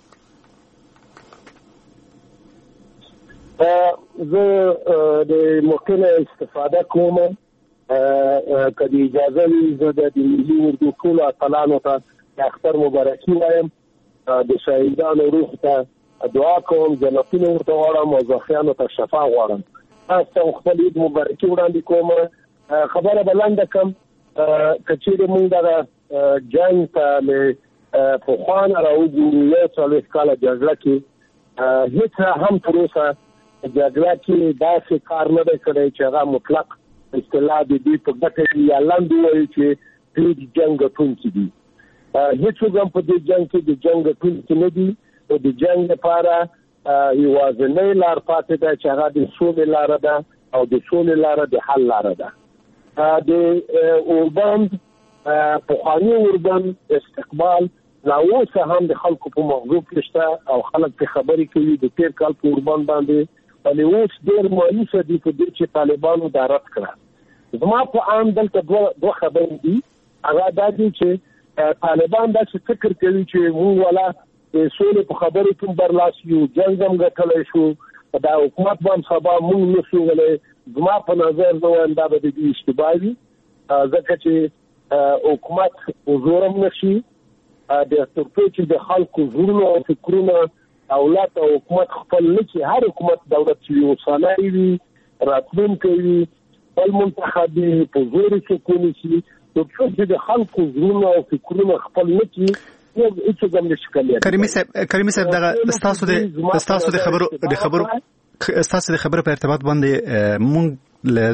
زه د موقع استفاده کوم کدی اجازه وي زه د ملي اردو ټولو اتلانو ته اختر مبارکي وایم د شهیدانو روح ته دعا کوم جنتونه ورته غواړم او زخیانو ته شفا غواړم تاسو خپل عید مبارکي وړاندې کوم خبره بلنده کوم کچېره مونږ د جنگ ته له پخوانه راوګورو یو څلوېښت کاله جګړه کې هیڅ هم تر اوسه جګړه کې داسې کار نه دی کړی چې هغه مطلق اصطلاح د دې په ګټه یا لاندې وایي چې دې جنگ ټونکي دي هیڅ هم په دې جنگ کې د جنگ ټونکي نه دي او د جنگ لپاره یوازینۍ لار پاتې ده چې هغه د سولې لاره ده او د سولې لاره د حل لاره ده د اوربند پخواني اوربند استقبال لا اوسه هم د خلکو په مغزو کې شته او خلک په خبرې کوي د تیر کال په اوربند باندې ولې اوس ډېر مایوسه دي په دې چې طالبانو دا رد کړه زما په عام دلته دوه خبرې دي هغه دا دي چې طالبان داسې فکر کوي چې موږ ولا د سولې په خبرې کوم برلاس یو جنګ هم ګټلی شو دا حکومت باندې سبا موږ نه شو ولی زما په نظر زه وایم دا به د دې اشتباه وي ځکه چې حکومت حضورم نه شي د تر څو چې د خلکو زړونه او فکرونه دولت او حکومت خپل نه چې هر حکومت دولت چې یو سالاري وي راتلونکی وي بل منتخبي په زور سکون شي تر څو چې د خلکو زړونه او فکرونه خپل نه چې یو هیڅ کوم نشي کریمی صاحب کریمی صاحب دغه تاسو د تاسو د خبرو د خبرو تاسو د خبرو په ارتباط باندې مونږ له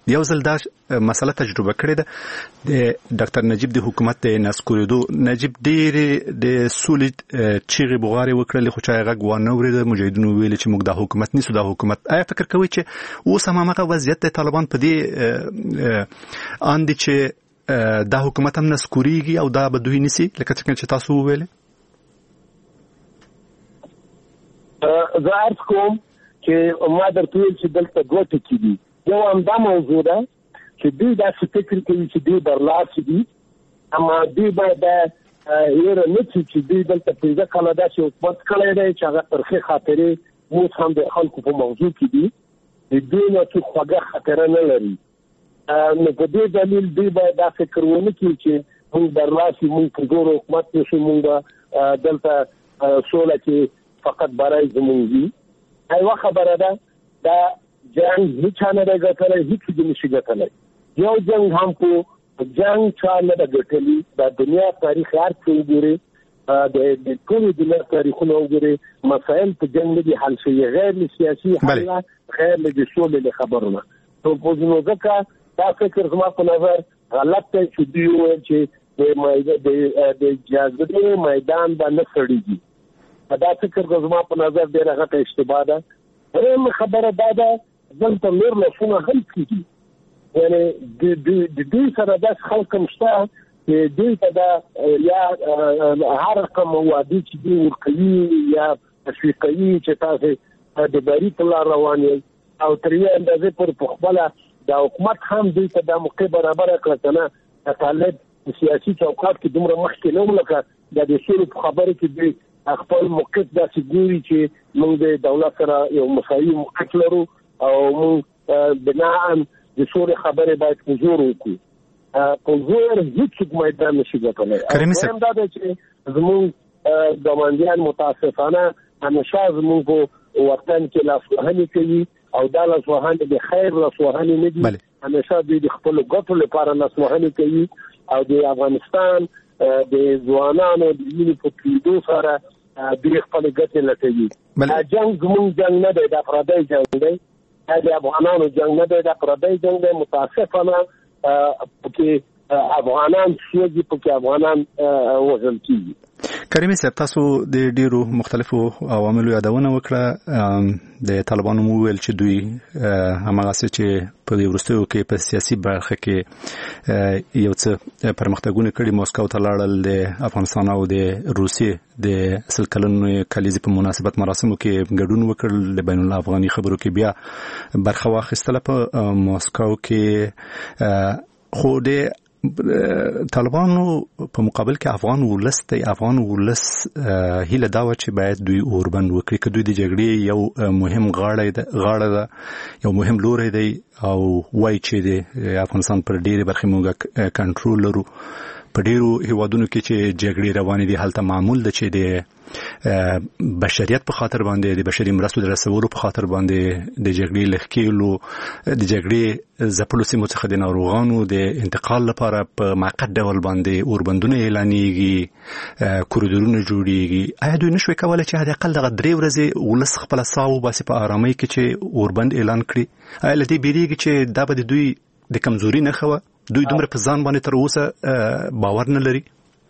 یو ځل دا مسله تجربه کړې ده د ډاکټر نجیب د حکومت د نسکورېدو. نجیب ډېرې د سولې چیغې بغارې وکړلې خو چا یې غږ وانه اورېده. مجاهدینو ویلې چې موږ دا حکومت نیسو. دا حکومت آیا فکر کوئ چې اوس هم هماغه وضعیت د طالبان په دې ان دي چې دا حکومت هم نسکورېږي او دا به دوی نیسي لکه څنګه چې تاسو وویلې؟ زه عرض کوم چې ما درته ویل چې دلته دوه ټکي دي. یو همدا موضوع ده چې دوی داسې فکر کوي چې دوی برلاسي دي، اما دوی باید هېره نه کړي چې دوی دلته پنځه کاله داسې حکومت کړی دی چې هغه ترخې خاطرې اوس هم د خلکو په موضوع کې دي، د دوی نه څوک خوږه خاطره نه لري. نو په دې دلیل دوی باید دا فکر ونه کړي چې موږ برلاسي، موږ په زور حکومت نشو، موږ دلته سوله کې فقط برای زموږ وي. یوه خبره ده، دا جنگ هیچا نه دی ګټلی، هیڅ دې نشي ګټلی. یو جنگ هم په جنگ چا نه ده ګټلي. دا دنیا تاریخ هر څه وګورې، د ټولې دنیا تاریخونه وګورې، مسایل په جنگ نه دي حل شوي، غیر له سیاسي حل نه، غیر له د سولې له خبرونه. نو ځکه دا فکر زما په نظر غلط دی چې دوی وویل چې د جذبې میدان به نه سړېږي. دا فکر زما په نظر ډېره غټه اشتباه ده. درېیمه خبره دا ده، دلته نور لاسونه هم کېږي، یعنې د دوی سره داسې خلک هم شته چې دوی ته دا یا هر رقم وعدې چې دوی ورکوي یا تشویق کوي چې تاسې د بري په لار روان یې، او تر یوې اندازې پورې په خپله د حکومت هم دوی ته دا موقع برابره کړه که نه د طالب په سیاسي چوکاټ کې دومره مخکې نه وو، لکه دا د سولې په خبره کې دوی خپل موقف داسې ګوري چې موږ د دولت سره یو مساوي موقف لرو او موږ بناءً د سولې خبرې باید په زور وکړو. په زور هیڅوک میدان نشي ګټلی. دویم دا دی چې زموږ ګاونډیان متاسفانه همیشه زموږ په وطن کې لاسوهنې کوي او دا لاسوهنې د خیر لاسوهنې نه دي. همیشه دوی د خپلو ګټو لپاره لاسوهنې کوي او د افغانستان د ځوانانو د وینې په تویېدو سره دوی خپلې ګټې لټوي. دا جنګ زموږ جنګ نه دی، دا پردی جنګ دی، دا د افغانانو جنګ نه دی، دا پردی جنګ دی. متاسفانه پکې افغانان سوځي، پکې افغانان وژل کېږي. کریمي صاحب، تاسو د ډیرو مختلفو عواملو یادونه وکړه. د طالبانو مو ویل چې دوی هماغسې چې په دې وروستیو کې په سیاسي برخه کې یو څه پرمختګونه کړي، موسکو ته لاړل، د افغانستان او د روسیې د سل کلنې کلیزې په مناسبت مراسمو کې ګډون وکړل، د بین الافغاني خبرو کې بیا برخه واخیستله په موسکو کې. خو د طالبانو په مقابل کې افغان ولس دی. افغان ولس هیله دا وه چې باید دوی اوربند وکړي، که دوی د جګړې یو مهم غاړه ده، یو مهم لوری دی، او وایي چې د افغانستان پر ډېرې برخې موږ کنټرول لرو. په ډېرو هیوادونو کې چې جګړې روانې دي هلته معمول ده چې د بشریت په خاطر باندې، د بشري مرستو د رسولو په خاطر باندې د جګړې له ښکېلو، د جګړې ځپلو سیمو څخه د ناروغانو د انتقال لپاره په موقت ډول باندې اوربندونه اعلانېږي، کوریډورونه جوړېږي. آیا دوی نشوی کولی چې حد اقل دغه درې ورځې ولس خپله ساه وباسي په ارامۍ کې چې اوربند اعلان کړي؟ آیا له دې بیریږي چې دا به د دوی د کمزوري نښه وه؟ دوی دومره په ځان باندې تر اوسه باور نه لري؟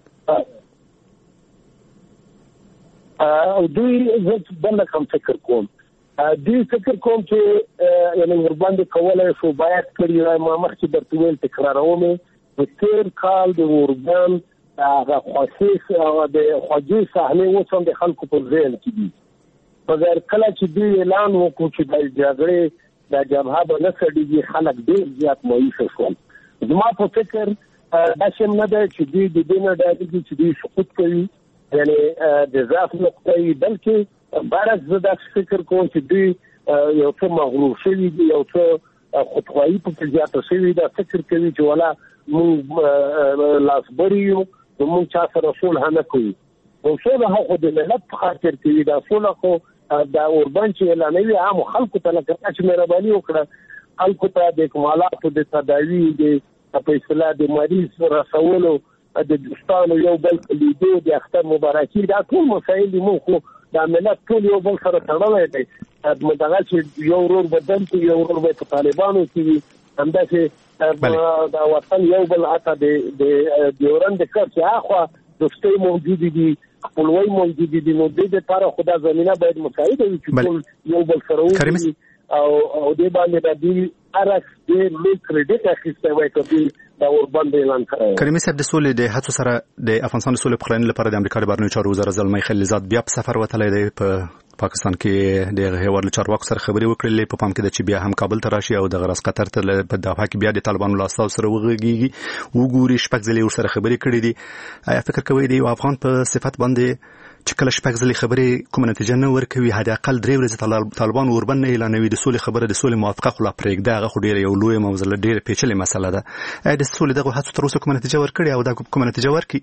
دوی زه بل کوم فکر کوم دوی فکر کوم چې یعنی ورباندې کولای شو باید کړی وای. ما مخکې درته ویل تکراروم، د تېر کال د اوربند هغه خوښي او د خوږې صحنې اوس هم د خلکو په ذهن کې دي. مګر کله چې دوی اعلان وکړو چې د جګړې د جبهه به نه سړېږي، خلک ډېر زیات مایوسه شول. زما په فکر داسې هم نه دی چې دوی د دې نه ډارېږي چې دوی سقوط کوي، یعنې د ضعف نقطه یې، بلکې برعکس زه داسې فکر کوم چې دوی یو څه مغرور شوي دي، یو څه خودخواهي پکې زیاته شوې ده. فکر کوي چې والا موږ لاسبري یو، نو موږ چا سره صلح نه کوو. نو صلح خو د ملت په خاطر کوي، دا صلح خو دا اوربند چې اعلانوي عامو خلکو ته لکه چې مهرباني وکړه، خلکو ته د اکمالاتو د تداوي د په اصطلاح د مریض رسولو، د دوستانو یو بل لیدو، د اختر مبارکي، دا ټول مسایل دي. موږ خو دا ملت ټول یو بل سره تړلی دی. دغه چې یو ورور به دلته، یو ورور به په طالبانو کې وي، همداسې د وطن یو بل حتی د ډیورنډ کرښې هاخوا دوستۍ موجودې دي، خپلوۍ موجودې دي، نو دې دپاره خو دا زمینه باید مساعده وي چې ټول یو بل سره وګوري او او دې باندې د دې ارکس ډېر لوی کریډټ اخیستی وای که دوی دا اوربند اعلان کړی. کریمي صاحب، د سولې د هڅو سره د افغانستان د سولې پخلاینې لپاره د امریکا د بهرنیو چارو وزارت زلمي خلیلزاد بیا په سفر وتلی دی. په پاکستان کې د هیواد له چارواکو سره خبرې وکړلې. په پام کې ده چې بیا هم کابل ته راشي او د غرض قطر ته په دفاع کې بیا د طالبانو له استازو سره وغږیږي، وګوري. شپږ ځلې ورسره خبرې کړې دي. آیا فکر کوئ د یو افغان په صفت باندې چې کله شپږ ځلې خبرې کومه نتیجه نه ورکوي، حد اقل درې ورځې طالبان اوربند نه اعلانوي، د سولې خبره د سولې موافقه خو لا پرېږده، هغه خو ډېره یو لویه موضوع ډېره پیچلې مسله ده. آیا د سولې دغه هڅو تر اوسه کومه نتیجه ورکړې او دا کومه نتیجه ورکړي؟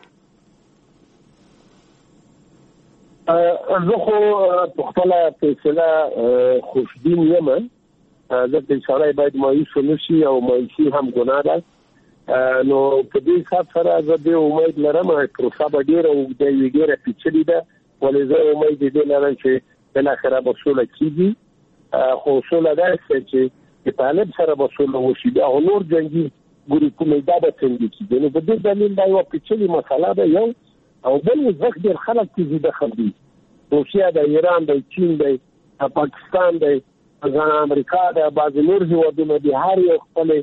زه خو په خپله فیصله خوشبین یم، ځکه سړی باید مایوس نشي او مایوسي هم ګناه ده. نو په دې حساب سره زه دې امید لرم چې پروسه به ډېره اوږده وي، ډېره پیچلې ده، ولې زه امید دې لرم چې بالاخره به سوله کېږي. خو سوله داسې چې د طالب سره به سوله وشي، بیا خو نور جنګي ګروپونه دا به څنګه کېږي. نو په دې دلیل دا یوه پیچلې مسله ده یو، او بل ځکه ډېر خلک کې زیده خبري، روسیه ده، ایران ده، چین ده، پاکستان ده، امریکا ده، بعضې نور هېوادونه دي، هر یو خپلې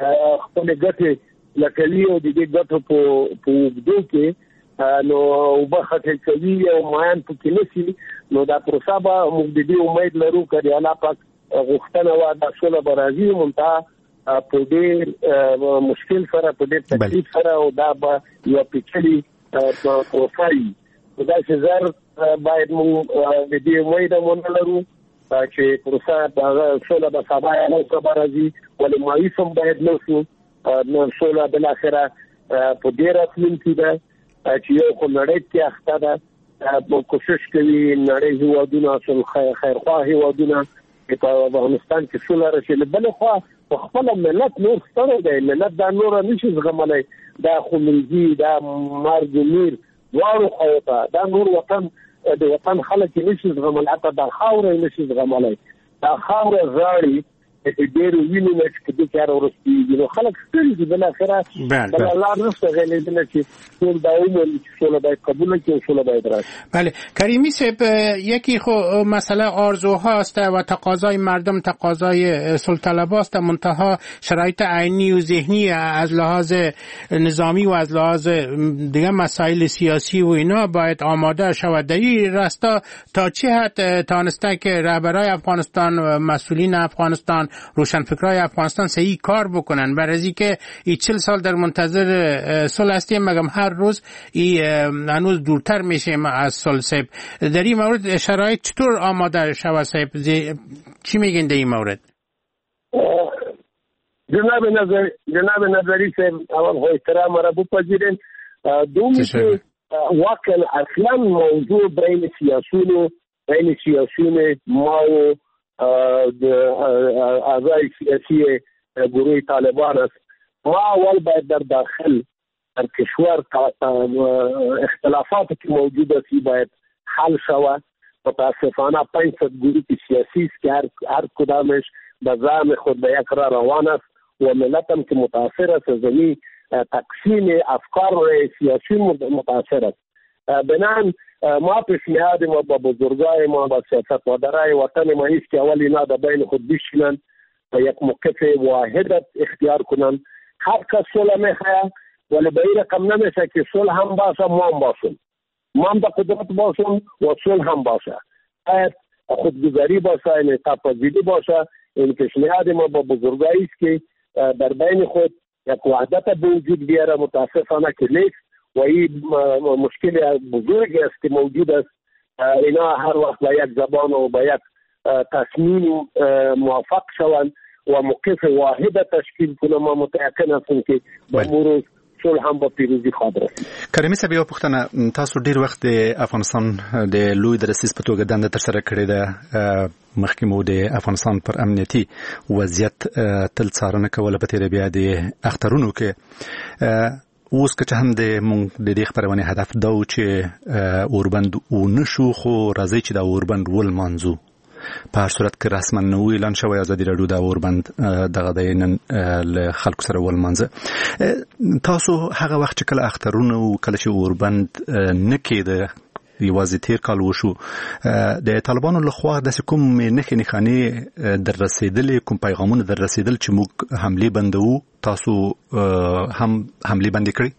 خپلې ګټې لکلي او د دې ګټو په اوږدو کې نو اوبه خټې کوي او مایان پکې نشي. نو دا پروسه به موږ د دې امید لرو که د الله پاک غوښتنه وه دا سوله به راځي، منتها په ډېر مشکل سره، په ډېر تکلیف سره، او دا به یوه پیچلې پروسه وي. نو داسې زر باید موږ د دې امید هم ونه لرو چې پروسه سوله به سبا یا نن سبا راځي، ولې مایوس هم باید نه شو. نو سوله بالاخره په دې راتلونکي ده چې یو خو نړۍ کې اخته ده، کوشش کوي نړۍ هېوادونه، اصل خیرخواه هېوادونه چې په افغانستان کې سوله راشي. له بلې خوا په خپله ملت نور ستړی دی، ملت دا نوره نشي زغملی، دا خونریزي، دا مرګ و میر دواړو خواو ته، دا نور وطن د وطن خلک یې نشي زغملی، حتی دا خاوره یې نشي زغملی. دا خاوره زاړي چې ډېرو وینو نه چې په دې کار ورسېږي، نو خلک ستړي دي. بالاخره بله لار نشته غېلېدنه چې ټول دا ومومي چې سوله باید قبوله کړي او سوله باید راشي. بله کریمی صاحب، یکی خو مسئله آرزوهاست و تقاضای مردم تقاضای سلطه‌طلباست، منتها شرایط عینی و ذهنی از لحاظ نظامی و از لحاظ دیگه مسائل سیاسی و اینا باید آماده شود. در این راستا تا چه حد تانسته که رهبرای افغانستان و مسئولین افغانستان، روشنفکرای افغانستان صحیح کار بکنن، برای از اینکه این چل سال در منتظر صلح هستیم، مگم هر روز این هنوز دورتر میشه از صلح. صاحب در این مورد شرایط چطور آماده شود؟ صاحب چی میگین در این مورد؟ جناب نظر جناب نظری صاحب، اول خو احترام را بپذیرین. دومی که واقعا اصلا موضوع بین سیاسیون بین سیاسیون ما و اعضای سیاسی گروه طالبان است. ما اول باید در داخل در کشور اختلافاتی که موجود است باید حل شود. متاسفانه پانصد گروه سیاسی است که هر, هر کدامش به زعم خود به یک راه روان است و ملت هم که متاثر است از این تقسیم افکار سیاسی متاثر است. بنان ما پیشنهاد ما با بزرگای ما با سیاستمدارای وطن ما است که اول اینا در بین خود بشینن و یک موقف واحد اختیار کنن. هر کس صلح میخواه ولی به این رقم نمیشه که صلح هم باشه ما هم باشیم، ما هم به قدرت باشیم و صلح هم باشه. باید خودگذاری باشه، انعطاف پذیری باشه. این پیشنهاد ما با بزرگایی است که در بین خود یک وحدت به وجود بیاره. متاسفانه که نیست و این مشکل بزرگ است که موجود است. اینا هر وقت با یک زبان و با یک تصمیم موافق شوند و موقف واحد تشکیل کنه، ما متأکد هستیم که به امور صلح هم با پیروزی خواهد رسید. کریمي صاحب، یو پوښتنه، تاسو ډیر وخت د افغانستان د لوی درسیز په توګه دنده ترسره کړې ده. مخکې مو د افغانستان پر امنیتي وضعیت تل څارنه کوله، په تېره بیا د اخترونو کې. اوس که هم د مونږ د دې خپرونې هدف دا و چې اوربند ونه شو، خو راځي چې دا اوربند ولمانځو. په هر صورت کې رسما نو اعلان شوی ازادي راډیو د اوربند دغه د نن له خلکو سره ولمنځه تاسو هغه وخت چې کله اخترونه او کله چې اوربند نه کېده یوازې تیر کال وشو د طالبانو لخوا د کوم نه خني در رسیدلې کوم پیغامونه در رسیدل چې موږ حمله بندو تاسو هم حمله بند کړی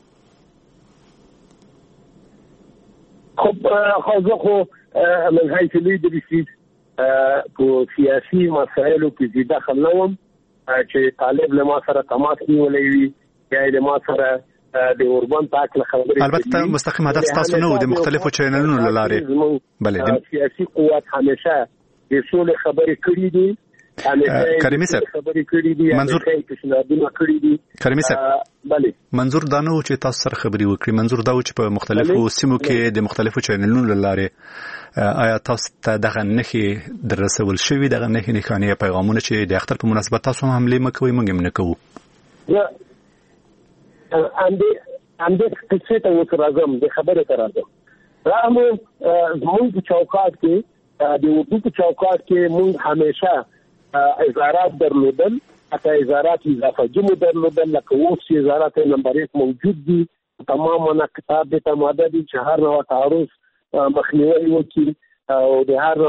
خب خو خو من حيث لیدرشي په سیاسي مسایلو کې زیاده خلنوم چې طالب له ما سره تماس نیولې وي یا له ما سره د اوربند پاک خبرې البته مستقیم هدف تاسو نه د مختلفو چینلونو لاره بلې د سیاسي قوت همیشه د ټول خبرې کړې دي کریمي صاحب خبرې کړې دي منظور کړې دي کریمي صاحب بله منظور دا نه چې تاسو سره خبرې وکړي منظور دا چې په مختلفو سیمو کې د مختلفو چینلونو لاره آیا تاسو ته دغه نخې در رسول شوی دغه نخې نښانې پیغامونه چې د اختر په مناسبت تاسو هم حمله مکوئ موږ هم نه کوو اندې اندې څه ته وکړم د خبره تر راځم راهمو زموږ په چوکاټ کې د اردو په چوکاټ کې موږ همیشه ازارات درلودل حتی ازارات اضافه جمع درلودل لکه اوس ازارات نمبر یک موجود دي تماما کتاب د تماده دي چې هر نوع تعارض مخنیوي وکړي او د هر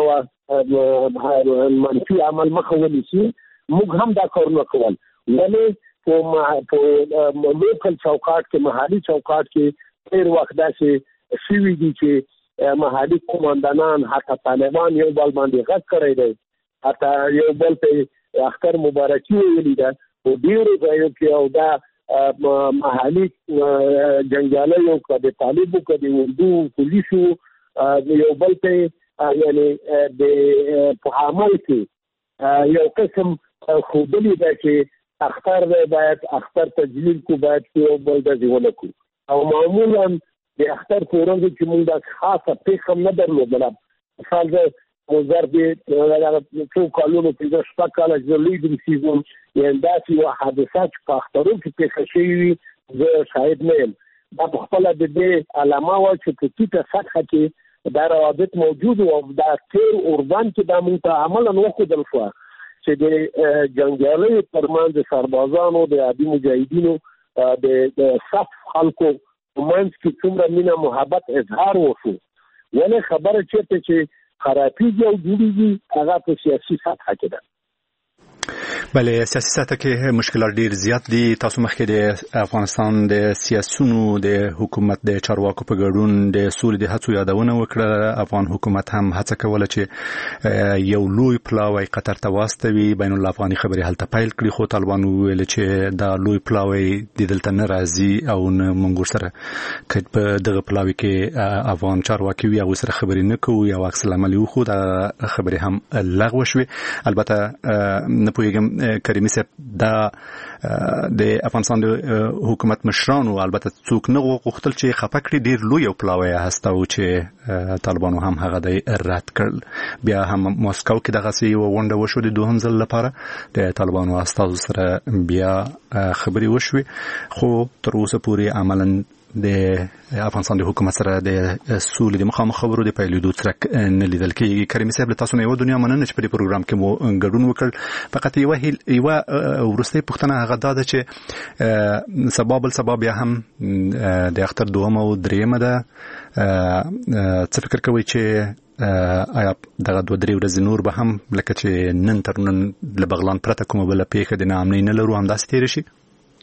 نوع منفي عمل مخاولي شي موږ هم دا کارونه کول ولې په په لوکل چوکاټ کې محلي چوکاټ کې ډېر وخت داسې شوي دي چې محلي قومندانان حتی طالبان یو بل باندې غږ کړی دی حتی یو بل ته اختر مبارکي ویلي ده او ډېرو ځایو کې او دا محلي جنګیالیو که د طالبو که د اردو پولیسو یو بل ته یعنی د په عمل کې یو قسم ښودلي ده چې اختر باید اختر تجلیل کو باید یو بل د ژوند کو او معمولا د اختر په ورځ کې موږ د خاصه پیغام نه درلودل مثال د وزیر د څو کالونو په ځای شپږ کاله چې لیدل سیزون یعنی دا چې حادثات په اخترو کې پیښ شوي زه شاهد نه یم دا په خپل د دې علامه و چې په ټیټه سطح کې دا روابط موجود او دا تیر اوربند کې دا موږ ته عملاً وښودل شو چې د جنگیالیو ترمنځ سربازانو د عادي مجاهدینو د صف خلکو منځ کې څومره مینه محبت اظهار وشو ولې خبره چېرته چې خرابېږي او جوړېږي هغه په سیاسي سطح کې ده بله سیاسي سطح کې مشکلات ډیر زیات دي تاسو مخکې د افغانستان د سیاسيونو د حکومت د چارواکو په ګډون د سولې د هڅو یادونه وکړه افغان حکومت هم هڅه کوله چې یو لوی پلاوی قطر ته واستوي بین الافغاني خبري هلته پیل کړي خو طالبان ویل چې دا لوی پلاوی د دلته نه راځي او نه منګور سره کله په دغه پلاوی کې افغان چارواکي وي او سره خبري نه کوي او عکس العمل خو دا خبري هم لغوه شوه البته نه پوهیږم کریمي صاحب دا د افغانستان د حکومت مشرانو البته څوک نه غوښتل چې خپه کړي ډیر لوی او پلاوی هسته او چې طالبانو هم هغه د رد کړل بیا هم مسکو کې دغه سی وونډه وشو د دوهم ځل لپاره د طالبانو استاد سره بیا خبري وشوي خو تر اوسه پورې عملاً د افغانستان د حکومت سره د سولې د مخامخ خبرو د پیلېدو ترک نه لیدل کېږي کریمي صاحب له تاسو نه یو دنیا مننه چې په دې پروګرام کې مو ګډون وکړ فقط یو یو ورسته پښتنه هغه دا ده چې سبب السبب بیا هم د اختر دومه او دریمه ده څه فکر کوي چې آیا دغه دوه درې ورځې نور به هم لکه چې نن تر نن له بغلان پرته کومه بله پیښه د ناامنۍ نه لرو همداسې تېره شي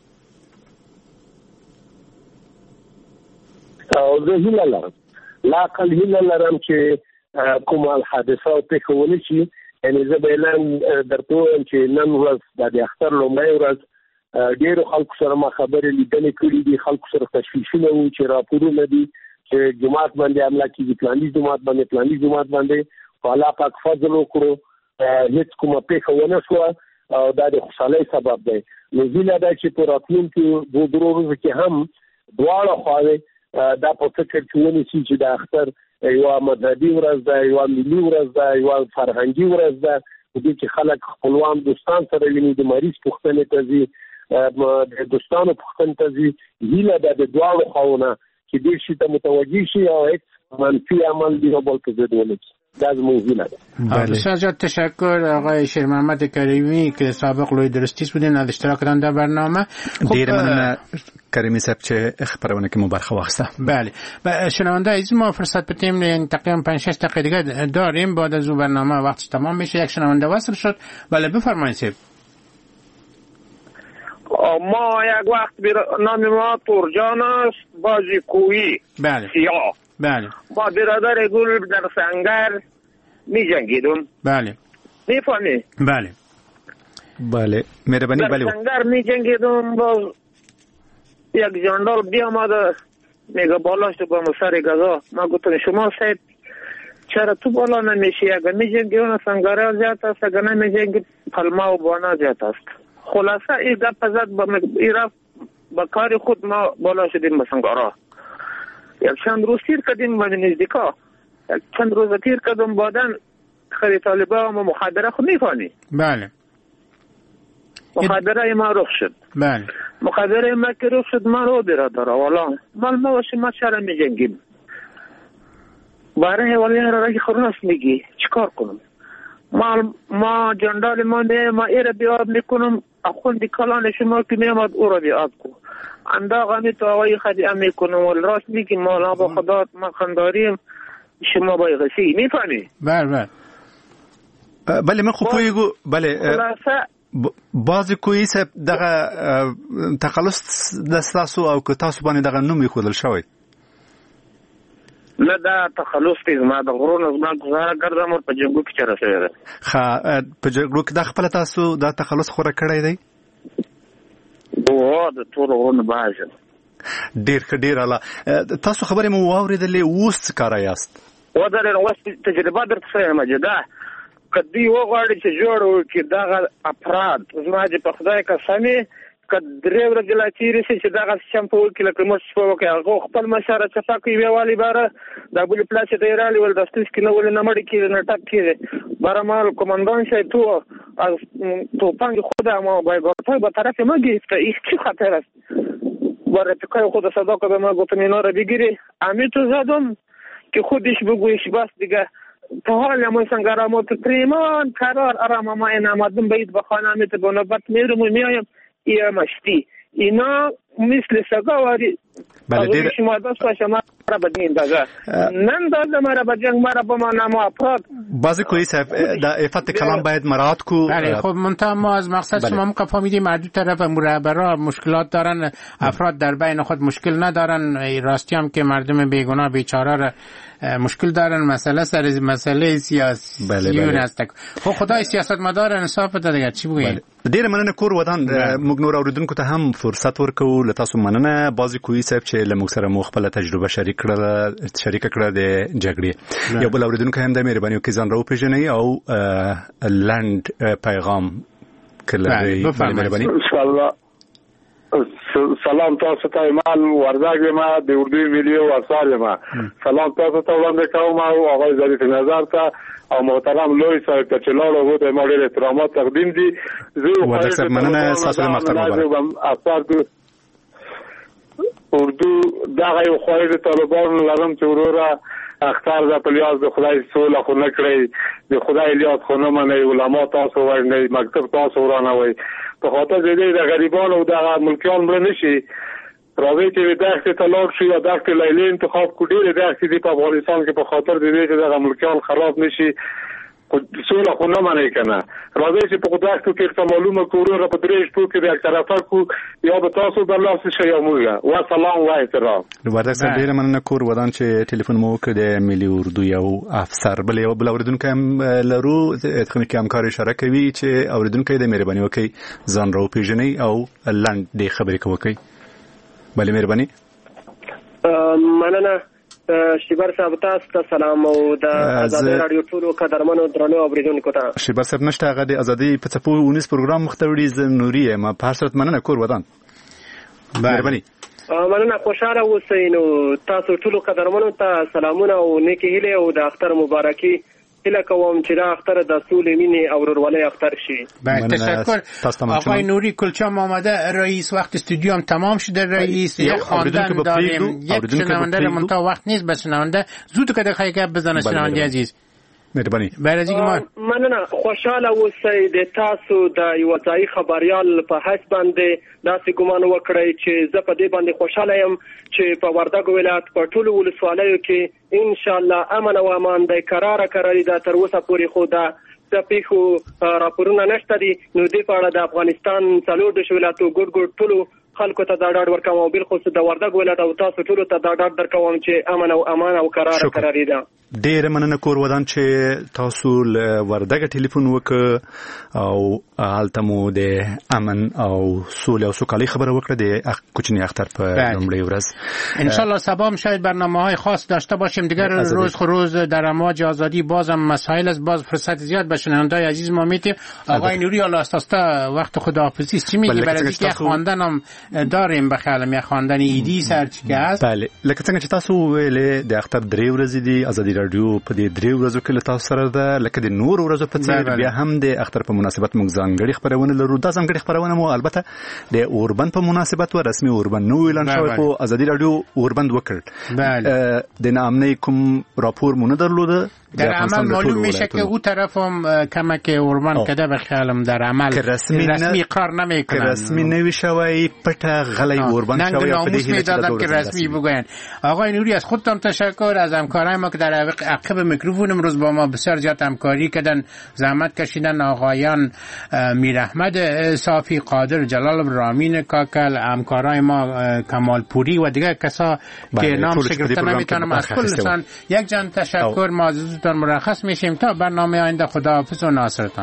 او زه هیله لرم لا اقل هیله لرم چې کوم حادثه او پیښه ونی شي یعنی زه به اعلان درته وایم چې نن ورځ د اختر لومړۍ ورځ ډېرو خلکو سره ما خبرې لیدنې کړي دي خلکو سره تشویشونه وو چې راپورونه دي چې جماعت باندې حمله کېږي پلاني جماعت باندې پلاني جماعت باندې الله پاک فضل وکړو هیڅ کومه پیښه ونه شوه او دا د خوشحالۍ سبب دی نو هیله ده چې په راتلونکو دوه درو ورځو کې هم دواړه خواوې دا په فکر کې ونیسي چې د اختر یو مذهبي ورځ ده یو ملي ورځ ده یو فرهنګي ورځ ده په دې کې خلک خپلوان دوستان سره ویني د مریض پوښتنې ته ځي د دوستانو پوښتنې ته ځي هیله ده د دواړو خواوو نه چې دې شي ته متوجه شي او هیڅ منفي عمل دی نه بل په ضد ونه دا زموږ هیله ده. بسیار زیاد تشکر آقای شیر محمد کریمی که سابق لوی درستیس بودین از اشتراک در برنامه. ډیر مننه کریمی صاحب چې خبرونه کې مو برخه واخیسته. بله و شنونده عزیز ما فرصت بتیم تقریبا پنج شش دقیقه دیگه داریم بعد از اون برنامه وقتش تمام میشه. یک شنونده وصل شد. بله بفرمایید صاحب. ما یک وقت بر... نام ما تورجان است بازی کویی. بله سیاه. بله با برادر گل در سنگر می جنگیدم. بله میفهمی؟ بله بله مهربانی. بله در سنگر می جنگیدم باز یک جاندال بیامد میگه بالاش تو با سر گذا. ما گفتم شما صاحب چرا تو بالا نمیشی؟ اگر می جنگی اون سنگره زیاد است، اگر نمی جنگی پلما و بانا زیاد است. خلاصه این گپ زد با ایرا با کار خود ما بالا شدیم به سنگاره. یک چند روز تیر کردیم به نزدیکا. یک چند روز تیر کردم بعدن خیلی طالبا و مخابره خود میفانی. بله مخابره ما رخ شد. بله مخابره ما که رخ شد ما رو برادر والا مال ما واسه ما چرا می جنگیم برای ولی را رای خورناس میگی چیکار کنم؟ ما ما جندال ما نه ما ایره بیاد میکنم اخوند کلان شما که میامد او را بیاد کو انداغ همی تو آقای خدیعه میکنم ولی راست میگی مالا با خدا ما خنداریم شما بای غسی میفهمی؟ بله بله بله من خوب پویگو بله خلاصه بعضی کوی صاحب دغه تخلص د تاسو او که تاسو باندې دغه نوم یې خودل شوی نه دا تخلص دې ما د غرونو زما گزاره کړم او په جنګو کې چر شوی ده ښه په جنګو کې د خپل تاسو دا تخلص خوره کړی دی او د ټول غرونو باجه ډیر ښه ډیر اعلی تاسو خبرې مو واورېدلې اوس کار یاست و دا له وس تجربه درته سره مجدا کدی وغواړي چې جوړ وکړي دغه افراد زما چې په خدای قسمي کدرې ورځې لا تیرې شي چې دغه شمپو وکړي لکه موږ شپه وکړي هغه خپل مشاره چپا کوي ویوالي باره د بلې پلاس ته یې رالي ول د ستوس کې نه ولې نه مړ کېږي نه ټپ کېږي برمال کماندان شي تو از توپنگ خودم و بایگارتای با طرف ما گرفته این چی خطر است با رفیقای خود صدا که ما گفتم اینا رو بگیری امی تو زدم که خودش بگویش بس دیگه تا حال ما سنگرامو تو پریمان قرار آرام ما این آمدم باید با خانه میت با نوبت میرم و میایم ای مشتی اینا مثل سگاواری بله شما دست باشه ما را بدین داده نن داده ما را بجنگ ما را با ما نمو افراد بازی کوئی صاحب دا افت کلام باید مراد کو بله خب منتها ما از مقصد شما مقا فهمیدیم معدود طرف مرابرا مشکلات دارن افراد در بین خود مشکل ندارن راستی هم که مردم بیگناه بیچاره را مشکل دارن مسئله سر مسئله سیاسی بله بله است خو خدای سیاست مدار انصاف ته دیگه چی بگیم ډیر مننه کور ودان موږ نور اوریدونکو ته هم فرصت ورکو له تاسو مننه بازی کوی صاحب چې له موږ سره مو خپل تجربه شریک کړه شریک کړه د جګړې یو بل اوریدونکو هم د مهرباني وکړئ ځان راو پیژنئ او لند پیغام کله مهرباني سلام تاسو ته ایمان ورداګ ما د اردو ملي او اثار ما سلام تاسو ته وړاندې کوم او هغه ظریف نظر ته او محترم لوی صاحب ته چلاړو وو د ماډل احترامات تقدیم دي زه ورته مننه تاسو ته محترم اثار اردو دغه یو خوایي طالبان لرم چې وروره اختار د پلیاز د خدای سوله خو نه کړی د خدای الیاس خو نه مني علما تاسو ورنه مکتب تاسو ورانه وي په خاطر دې د غریبانو او د ملکیان مړ نشي راوي چې د دغه تلوک شي یا د لیلې انتخاب کو ډیره د اخیدي په افغانستان کې په خاطر دې چې د ملکیان خراب نشي سوله خو نه مني کنه راوي چې په خدای کې څه معلومه کورو را په درې شپو کې د طرفه کو یا به تاسو د الله څخه شي موږ و سلام و احترام ورته سره ډیر مننه کور ودان چې ټلیفون مو وکړ د ملي اردو یو افسر بل یو بل اوریدونکو هم لرو اتخمي کې همکاري اشاره کوي چې اوریدونکو د مهرباني وکړي ځان راو پیژنئ او لاند دې خبرې کوي بله مهرباني مننه شیبر صاحب تاسو ته سلام او د آزادي رادیو ټولو قدرمنو درنو اوریدونکو ته شیبر صاحب نشته هغه د آزادي په څپو اونیس پروګرام مختوړي ز نوري ما په هر صورت مننه کور ودان مهرباني مننه خوشاله اوسئ نو تاسو ټولو قدرمنو ته سلامونه او نیکی هیله او د اختر مبارکي هیله کوم چې دا اختر د سولې مینې او ورولۍ اختر شي. بله تشکر آقای نوری کلچام آمده رئیس وقت استودیو هم تمام شده رئیس یک خواندن داریم یک شنونده رو منطقه وقت نیست به شنونده زود که دقیقه گپ بزنه شنونده عزیز مهرباني بیرزی ما مننه خوشاله اوسئ د تاسو د یو ځای خبريال په حساب باندې داسې ګمان وکړئ چې زه په دې باندې خوشاله یم چې په وردګ ولایت په ټولو ولسوالیو کې ان شاء الله امن او امان د قرار قراري د تر اوسه پورې خو دا د پیښو راپورونه نشته دي. نو دې په اړه د افغانستان څلور د ولایتو ګډ ګډ ټولو خلکو ته دا ډاډ ورکوم او بل خصوص د وردګ ولایت او تاسو ټولو ته دا ډاډ درکوم چې امن او امان او قرار قراري ده. ډېر مننه کور ودان چې تاسو له وردګ ټلیفون وکړ او حالت مو د امن او سولې او سوکالۍ خبره وکړه د کوچنی اختر په لومړۍ ورځ. ان شاء الله سبا هم شاید برنامه‌های خاص داشته باشیم. دیگر روز خو روز در امواج آزادی بازم مسائل از باز فرصت زیاد به شنوندای عزیز ما میتیم. آقای نوری الله اساستا وقت خداحافظی چی میگی؟ برای اینکه خواندن هم داریم بخیالم یا خواندن ایدی سرچ که هست. بله لکه څنګه چې تاسو ویلې د اختر درې ورځې دي ازادي رادیو په دې درې ورځو کې له تاسو سره ده لکه د نور ورځو په څیر بیا هم د اختر په مناسبت موږ ځانګړي خبرونه لرو. دا ځانګړي خبرونه مو البته د اوربند په مناسبت و رسمي اوربند نو اعلان شوی په ازادي رادیو اوربند وکړ. بله د نامنې کوم راپور مونږ درلوده در عمل معلوم میشه که او طرف هم کمک اوربند کده به خیالم در عمل رسمی, رسمی اقرار نمیکنن. رسمی نوشوی پټه غلې اوربند شوی په دې هیله دادن که رسمی بگوین. آقای نوری از خودتان تشکر از همکارای ما که در عقب میکروفون امروز با ما بسیار زیاد همکاری کردن زحمت کشیدن. آقایان میر احمد صافی قادر جلال رامین کاکل همکارای ما کمال پوری و دیگر کسا که نام شگرفته نمیتونم از کلشان یک جان تشکر. ما تان مرخص میشیم تا برنامه آینده. خداحافظ و ناصرتان.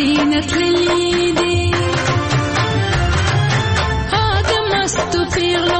Feel